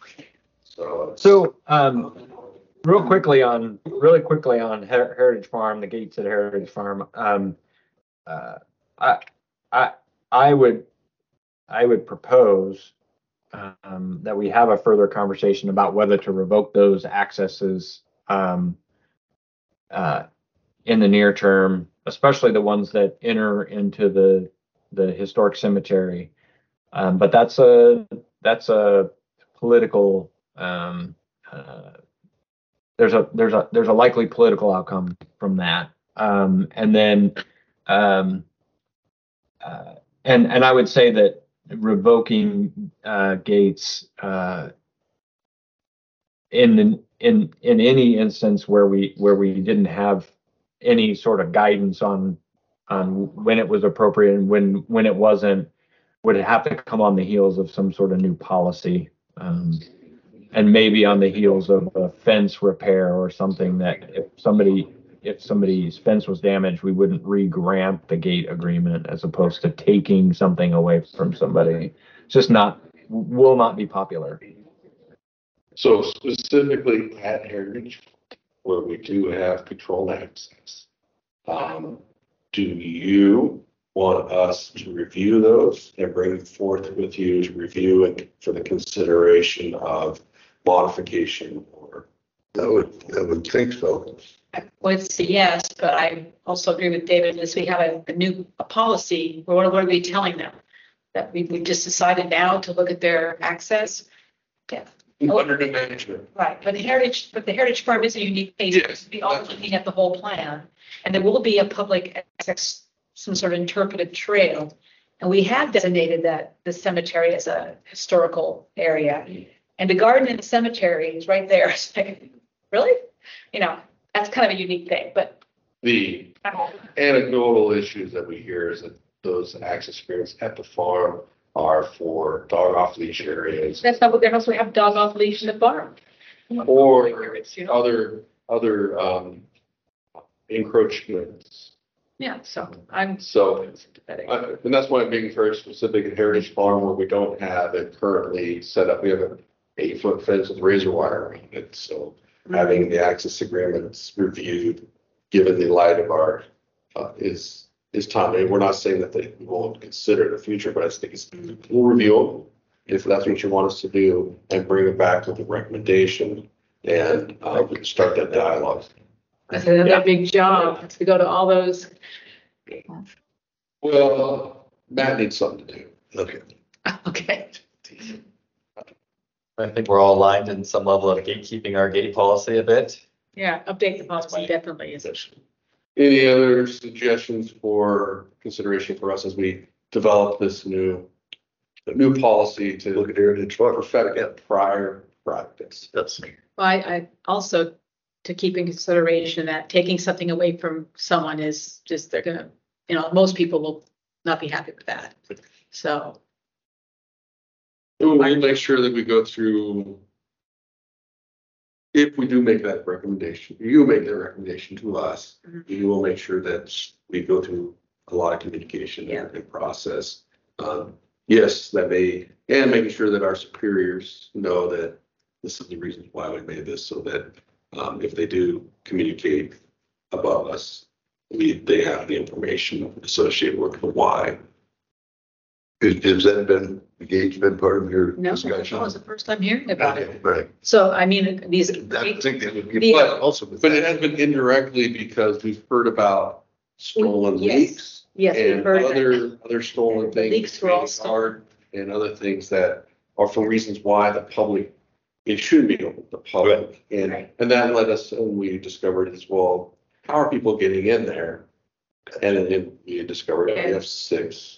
So. So, um, real quickly on, really quickly on Her- Heritage Farm, the gates at Heritage Farm, um, uh, I, I, I would, I would propose, um, that we have a further conversation about whether to revoke those accesses, um, uh, in the near term, especially the ones that enter into the, the historic cemetery. Um, but that's a, that's a political, um, uh, there's a there's a there's a likely political outcome from that, um, and then um, uh, and and I would say that revoking uh, gates uh, in in in any instance where we where we didn't have any sort of guidance on on when it was appropriate and when when it wasn't, would have to come on the heels of some sort of new policy. Um, and maybe on the heels of a fence repair or something that if somebody if somebody's fence was damaged, we wouldn't re-grant the gate agreement as opposed to taking something away from somebody. It's just not, will not be popular. So specifically at Heritage, where we do have controlled access, um, do you want us to review those and bring forth with you to review it for the consideration of modification or? I would, I would think so. I would say yes, but I also agree with David, as we have a, a new a policy, what, what are we telling them? That we, we just decided now to look at their access? Yeah. Under new management. Right, but the Heritage, but the Heritage Farm is a unique case. Yes. We are looking at the whole plan, and there will be a public access, some sort of interpretive trail. And we have designated that the cemetery as a historical area. And the garden in the cemetery is right there. It's like, really? You know, that's kind of a unique thing, but. The anecdotal issues that we hear is that those access agreements at the farm are for dog off leash areas. That's not what they're supposed to have dog off leash in the farm. Or You know? other, other, um, encroachments. Yeah, so I'm. So, sympathetic. uh, and that's why I'm being very specific at Heritage Farm where we don't have it currently set up. We have an eight foot fence with razor wire around it. So having the access agreements reviewed, given the light of our, uh, is, is timely. We're not saying that they won't consider it in the future, but I just think it's, we'll review them if that's what you want us to do and bring it back with a recommendation and, uh, we can start that dialogue. That's another big job, to go to all those. Well, Matt needs something to do. Okay. Okay. I think we're all aligned in some level of gatekeeping our gate policy a bit. Yeah, update the policy definitely is. Any other suggestions for consideration for us as we develop this new, the new policy to Look at Heritage Farm. perfect that prior practice? That's, Well, I, I also to keep in consideration that taking something away from someone is just, they're gonna, you know, most people will not be happy with that. So, We'll make sure that we go through. If we do make that recommendation, you make that recommendation to us, Mhm. you will make sure that we go through a lot of communication Yeah. and process. Um, yes, that may, and making sure that our superiors know that this is the reason why we made this, so that um, if they do communicate above us, we, they have the information associated with the why. Has, has that been, the gate's been part of your no, discussion? that was the first time hearing about it. Okay, right. So, I mean, these. I think that would be The- also. with But it that. has been indirectly because we've heard about stolen Yes. leaks. Yes, we've And heard that. other, other stolen The things. leaks were all being stolen. guarded And other things that are for reasons why the public, it should be open to the public. And, Right. and that led us, and we discovered as well, how are people getting in there? And then we discovered we have six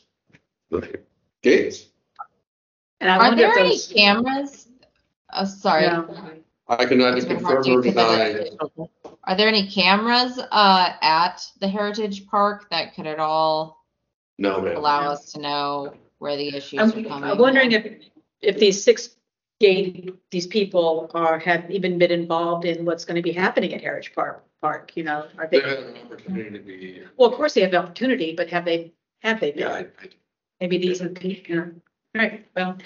gates. And I Are wonder there if any those. cameras? Oh, sorry. No. I can neither It's been confirm hard or to- deny. Are there any cameras uh, at the Heritage Park that could at all No, man. allow us to know where the issues are I'm, coming? I'm wondering if, if these six gate, these people are, have even been involved in what's going to be happening at Heritage Park, Park, you know, are They they? had an opportunity to be, Well, of course they have the opportunity, but have they, have they yeah, been? I, I Maybe these are, the you know, right, well,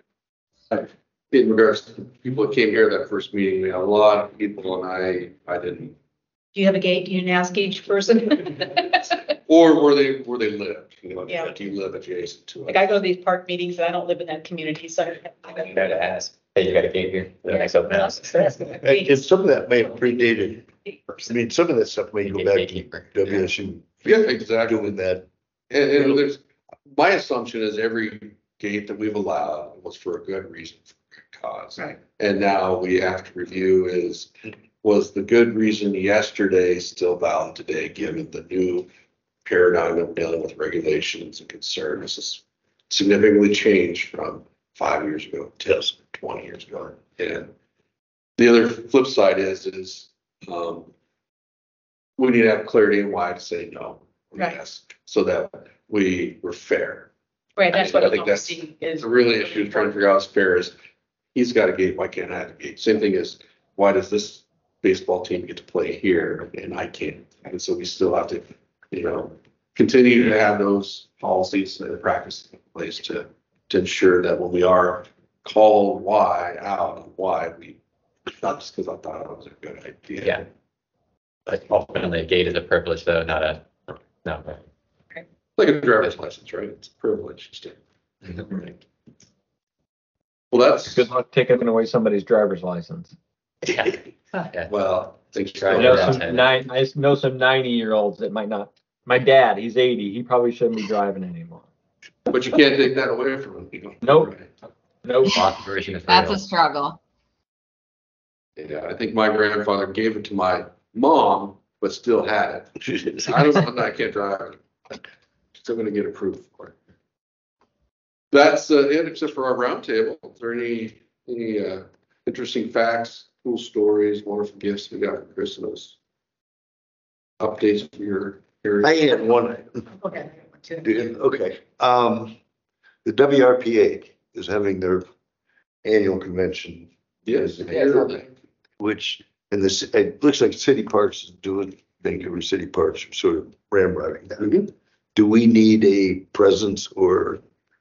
in regards to people that came here that first meeting, we had a lot of people and I, I didn't, do you have a gate? Do you ask each person? or where they, where they lived, you know, Yeah. do you live adjacent to Like it? I go to these park meetings and I don't live in that community, so. I You don't know, to ask, hey, you got a gate here? The next open house. And some of that may have predated, I mean, some of that stuff may go back to Gatekeeper. W S U Yeah, exactly. doing that. And, and there's, my assumption is every gate that we've allowed was for a good reason, for a good cause. Right. And now we have to review is, was the good reason yesterday still valid today, given the new paradigm of dealing with regulations and concerns? This is significantly changed from five years ago, ten, twenty years ago. And the other flip side is, is, um, we need to have clarity in why to say no. or Right. Yes, so that we were fair. Right, that's what I I think think that's is. The really issue is trying to figure out is fair is, he's got a gate, why can't I have a gate? Same thing is, why does this baseball team get to play here and I can't. And so we still have to, you know, continue to have those policies and practices in place to, to ensure that when we are called why out, why we, not just because I thought it was a good idea. Yeah. But ultimately, a gate is a privilege, though, not a, no. Like a driver's license, right? It's a privilege. Just to- Well, that's, Good luck taking away somebody's driver's license. Yeah. Yeah. well, thanks. Try I to know Yeah. some nine, I know some ninety year olds that might not. My dad, he's eighty. He probably shouldn't be driving anymore. But you can't take that away from them. You know? Nope. Nope. Lost version is That's real. a struggle. Yeah, I think my grandfather gave it to my mom, but still had it. I don't, I can't drive it. Still gonna get approved for it. That's uh, it, except for our roundtable. Is there any, any uh, interesting facts, cool stories, wonderful gifts we got for Christmas? Updates for your, your. I had one. Okay. Okay, um, the W R P A is having their annual convention. Yes, Which, in this, it looks like City Parks is doing, Vancouver City Parks are sort of ram-riding that. Mhm. Do we need a presence or?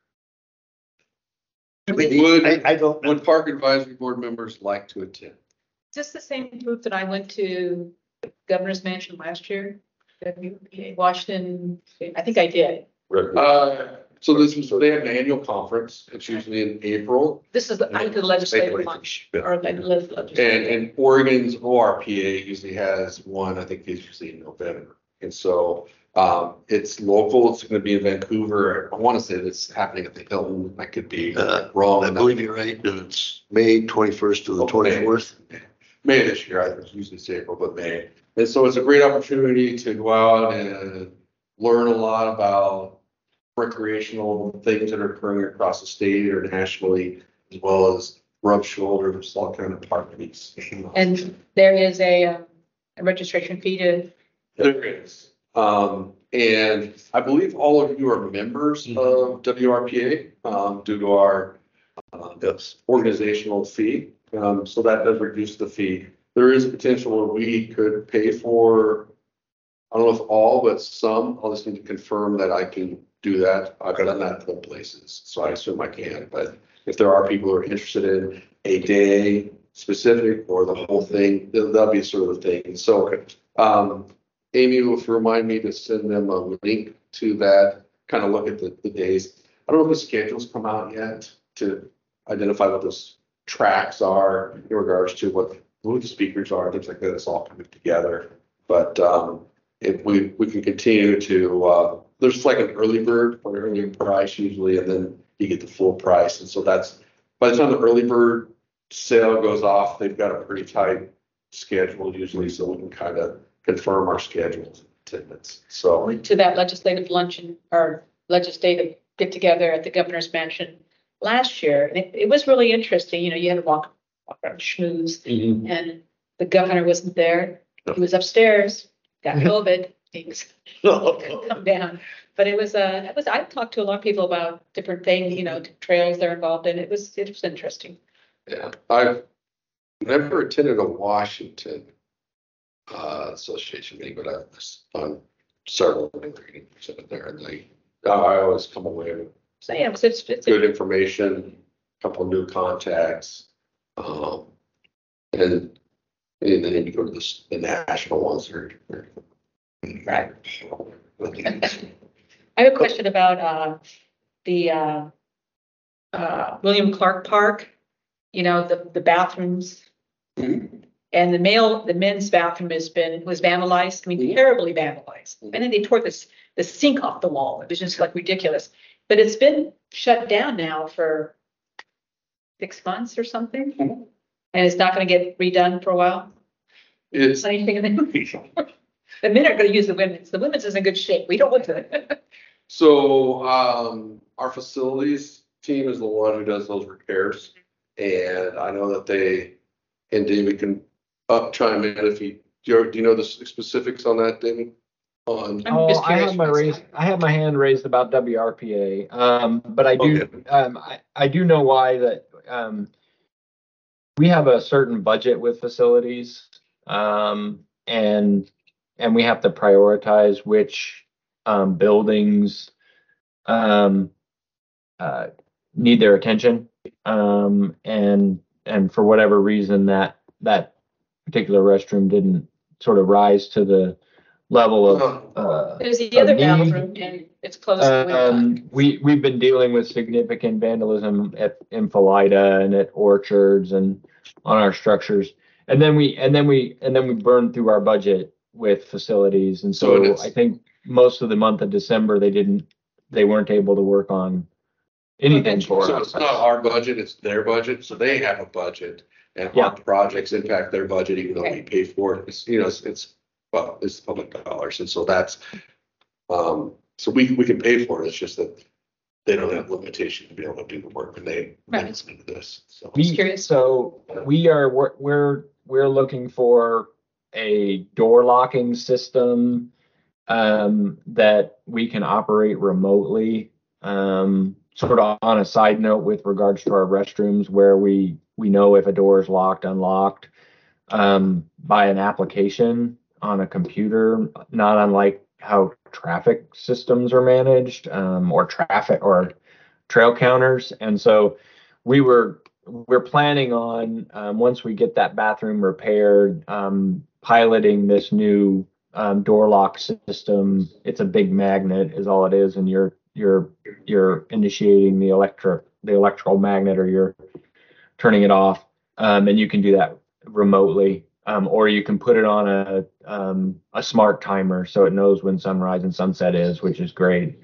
Do we need- Would- I, I don't. Would park advisory board members like to attend? Is this the same group that I went to Governor's Mansion last year? W P A, Washington, I think I did. Uh, so this is, they have an annual conference. It's usually in April. This is the, I did the legislative lunch or like And, legislative. and Oregon's O R P A usually has one, I think it's usually in November. And so, um, it's local, it's gonna be in Vancouver. I wanna say that's happening at the Hilton. I could be Uh, wrong. I believe you're right, and it's May twenty-first to the Oh, May. twenty-fourth. May this year, I usually say April, but May. And so it's a great opportunity to go out and learn a lot about recreational things that are occurring across the state or nationally, as well as rub shoulders, all kind of parties. And there is a, um, a registration fee to, There is. Um, and I believe all of you are members of W R P A, um, due to our uh, Yes. organizational fee. Um, so that does reduce the fee. There is potential where we could pay for, I don't know if all, but some. I'll just need to confirm that I can do that. I've done that in places, so I assume I can. But if there are people who are interested in a day specific or the whole thing, then that'll be sort of the thing. So, um, Amy will remind me to send them a link to that, kind of look at the, the days. I don't know if the schedules come out yet to identify what those tracks are in regards to what who the speakers are, things like that. It's all coming together. But um, if we, we can continue to, uh, there's like an early bird or an early price usually, and then you get the full price. And so that's, by the time the early bird sale goes off, they've got a pretty tight schedule usually, so we can kind of confirm our schedules and attendance. So, went to that legislative luncheon or legislative get together at the Governor's Mansion last year. And it, it was really interesting. You know, you had to walk, walk around schmooze and the governor wasn't there. He was upstairs, got COVID. He was couldn't come down. But it was, uh, it was, I talked to a lot of people about different things, you know, trails they're involved in. It was, it was interesting. yeah, I've never attended a Washington uh, association meeting, but I've done several meetings there, and they, I always come away with So yeah, it was, it's, it's, good information, a couple new contacts. Um, and, and then you go to the, the national ones. Or, right. I have a question about, uh, the, uh, uh, William Clark Park, you know, the, the bathrooms. Mhm. And the male, the men's bathroom has been, was vandalized, I mean, Mhm. terribly vandalized. And then they tore this, the sink off the wall. It was just like ridiculous. But it's been shut down now for six months or something. Mhm. And it's not gonna get redone for a while. It's, Anything in the, the men are gonna use the women's. The women's is in good shape. We don't want to. so, um, our facilities team is the one who does those repairs. And I know that they, and David can up chime in if he, do you, do you know the specifics on that, David? On, I'm Oh, just I curious have my what's raised, I have my hand raised about W R P A, um, but I do, Okay. um, I, I do know why that, um, we have a certain budget with facilities, Um, and, and we have to prioritize which, um, buildings, um, uh, need their attention. Um, and, and for whatever reason that, that particular restroom didn't sort of rise to the level of, uh, There's the of other need. bathroom and it's closed in the wintertime. Um, we, we've been dealing with significant vandalism at, in Philida and at orchards and on our structures. And then we, and then we, and then we burned through our budget with facilities. And So it so is- I think most of the month of December, they didn't, they weren't able to work on anything for So us. it's not our budget, it's their budget, so they have a budget. And Yeah. our projects impact their budget, even though we pay for it, it's, you know, it's, it's, well, it's public dollars, and so that's, um, so we, we can pay for it, it's just that they don't have limitation to be able to do the work, and they, they Right. listen to this, so. We, curious. so we are, we're, we're, we're looking for a door locking system um, that we can operate remotely. Um, sort of on a side note with regards to our restrooms where we, we know if a door is locked, unlocked, um, by an application on a computer, not unlike how traffic systems are managed, um, or traffic or trail counters. And so we were, we're planning on, um, once we get that bathroom repaired, um, piloting this new, um, door lock system. It's a big magnet is all it is. And you're, you're, you're initiating the electric, the electrical magnet, or you're turning it off. Um, and you can do that remotely. Um, or you can put it on a, um, a smart timer so it knows when sunrise and sunset is, which is great.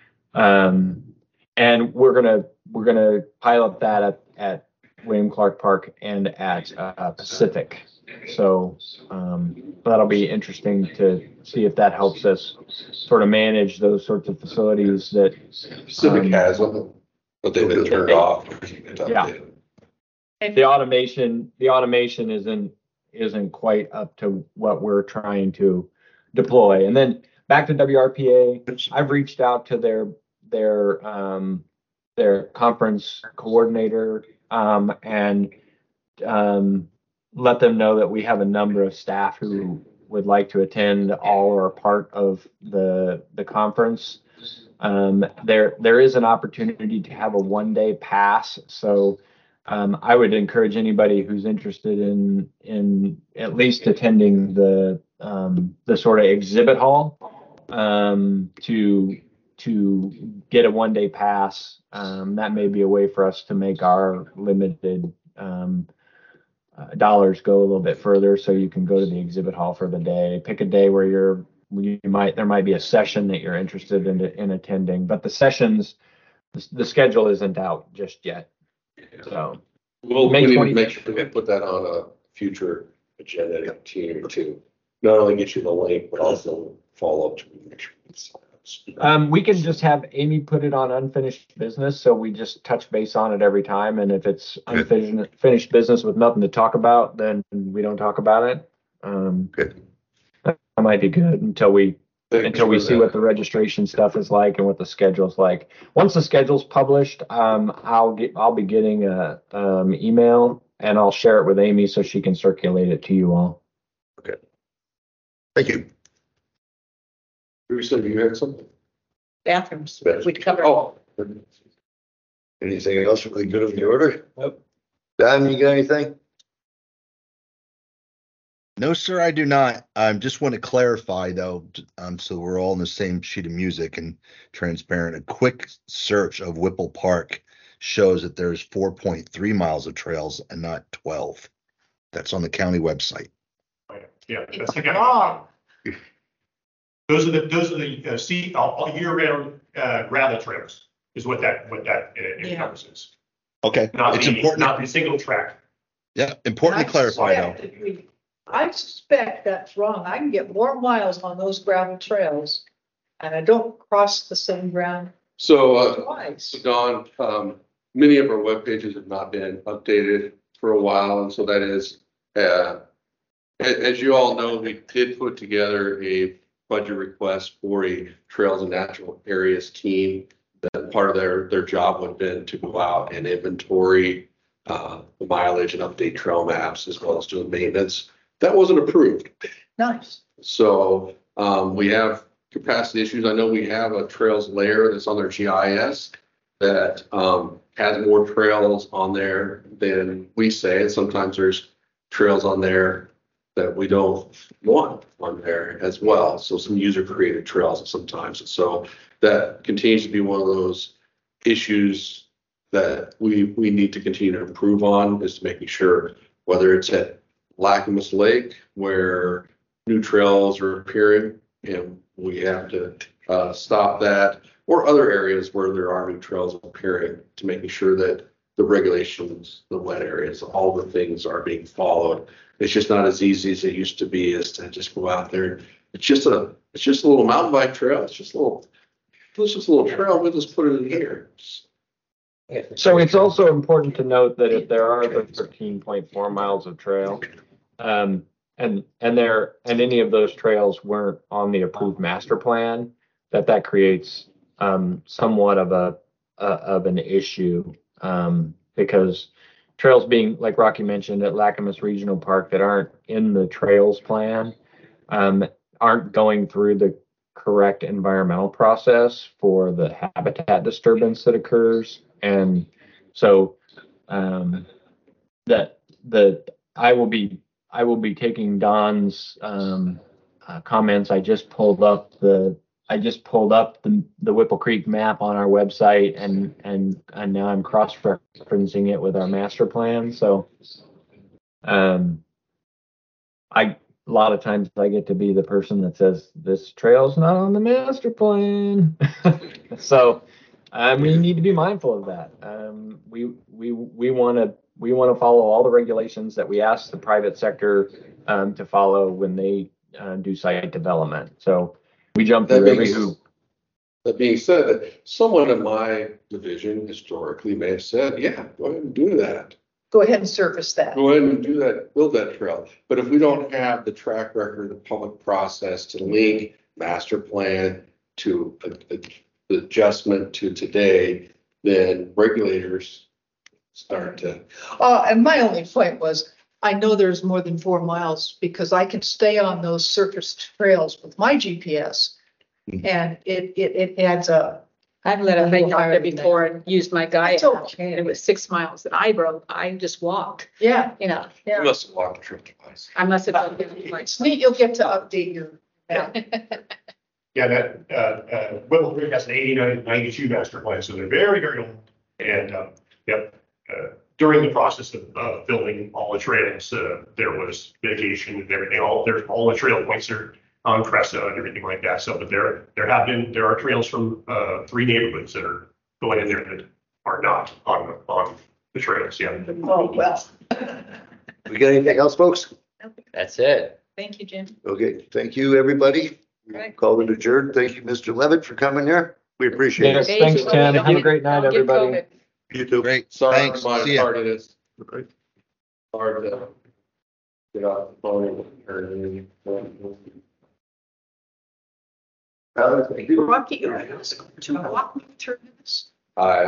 Um, and we're gonna we're gonna pilot that at, at William Clark Park and at uh, Pacific. So um, that'll be interesting to see if that helps us sort of manage those sorts of facilities that. Pacific um, has them, but they've been turned off. Yeah. The automation, the automation isn't isn't quite up to what we're trying to deploy. And then back to W R P A, I've reached out to their their um, their conference coordinator um, and um, let them know that we have a number of staff who would like to attend all or part of the the conference. Um, there there is an opportunity to have a one day pass, so. Um, I would encourage anybody who's interested in in at least attending the um, the sort of exhibit hall um, to to get a one day pass. Um, that may be a way for us to make our limited um, uh, dollars go a little bit further. So you can go to the exhibit hall for the day. Pick a day where you're you might there might be a session that you're interested in in attending, but the sessions the, the schedule isn't out just yet. So Well, we May need to twenty make sure we put that on a future agenda to continue to not only get you the link, but also follow up to make sure it's. Um, we can just have Amy put it on unfinished business, so we just touch base on it every time, and if it's unfinished finished business with nothing to talk about, then we don't talk about it. Um, Good. that might be good until we until we see what the registration stuff is like and what the schedule's like. Once the schedule's published, um, I'll get, I'll be getting a, um, email and I'll share it with Amy so she can circulate it to you all. Okay. Thank you. You said you had something? Bathrooms, we covered. Oh. Anything else for the good of the order? Nope. Don, you got anything? No, sir, I do not. I just want to clarify though, um, so we're all on the same sheet of music and transparent. A quick search of Whipple Park shows that there's four point three miles of trails and not twelve. That's on the county website. Yeah, that's It's the kind wrong. of. Those are the, those are the, uh, sea, all, all year round, uh, gravel trails is what that, what that uh, Yeah. encompasses. Okay, Not it's the, important. not the single track. Yeah, important to clarify though. I suspect if we- I suspect that's wrong. I can get more miles on those gravel trails and I don't cross the same ground So, uh, twice. so Don, um, many of our web pages have not been updated for a while, and so that is, uh, a- as you all know, we did put together a budget request for a Trails and Natural Areas team. That part of their, their job would have been to go out and inventory, uh, the mileage and update trail maps as well as doing maintenance. that wasn't approved. Nice. So, um, we have capacity issues. I know we have a trails layer that's on their G I S that, um, has more trails on there than we say. And sometimes there's trails on there that we don't want on there as well. So some user created trails sometimes. So that continues to be one of those issues that we, we need to continue to improve on, is making sure, whether it's at Lacamas Lake where new trails are appearing and we have to uh, stop that, or other areas where there are new trails appearing, to making sure that the regulations, the wet areas, all the things are being followed. It's just not as easy as it used to be, is to just go out there. It's just a, it's just a little mountain bike trail. It's just a little, it's just a little trail. We'll just put it in here. So it's also important to note that if there are the thirteen point four miles of trail, um, and, and there, and any of those trails weren't on the approved master plan, that that creates, um, somewhat of a, uh, of an issue, um, because trails being, like Rocky mentioned, at Lacamas Regional Park, that aren't in the trails plan, um, aren't going through the correct environmental process for the habitat disturbance that occurs. And so, um, that the, I will be, I will be taking Don's, um, uh, comments. I just pulled up the, I just pulled up the, the Whipple Creek map on our website, and, and, and now I'm cross-referencing it with our master plan. So, um, I, a lot of times I get to be the person that says, this trail's not on the master plan. So, um, we need to be mindful of that. Um, we, we, we want to, we want to follow all the regulations that we ask the private sector, um, to follow when they, uh, do site development. So we jump That through every being, hoop. that being said, that someone in my division historically may have said, yeah, go ahead and do that. Go ahead and surface that. Go ahead and do that, build that trail. But if we don't have the track record, the public process to link master plan to a, a, the adjustment to today, then regulators start to. Uh, and my only point was, I know there's more than four miles because I can stay on those surface trails with my G P S. And it, it, it adds up. I've let a hike out there before and used my guide, It's okay. and it was six miles that I rode. I just walked, Yeah, you know, You yeah. must have walked the trail twice. I must have done it like, It's neat, you'll get to update your map. Yeah, that, uh, uh, Whipple Creek has an eighty-nine, ninety-two master plan, so they're very, very old. And, uh, yep, uh, during the process of, uh, building all the trails, uh, there was mitigation and everything, all, there's, all the trail points are on Cressa and everything like that. So, but there, there have been, there are trails from, uh, three neighborhoods that are going in there that are not on, on the trails, yeah. Oh, well. We got anything else, folks? That's it. thank you, Jim. Okay, thank you, everybody. Right. Call it adjourned. Thank you, Mister Levitt, for coming here. We appreciate Yes, it. thanks, Hey, Tim. don't Have a get- great night, don't get everybody. COVID. You too. Great. Sorry Thanks. for my See ya. tardiness. Hard to get off the phone and. Uh, thank you. Rocky, you're to walk me through this. I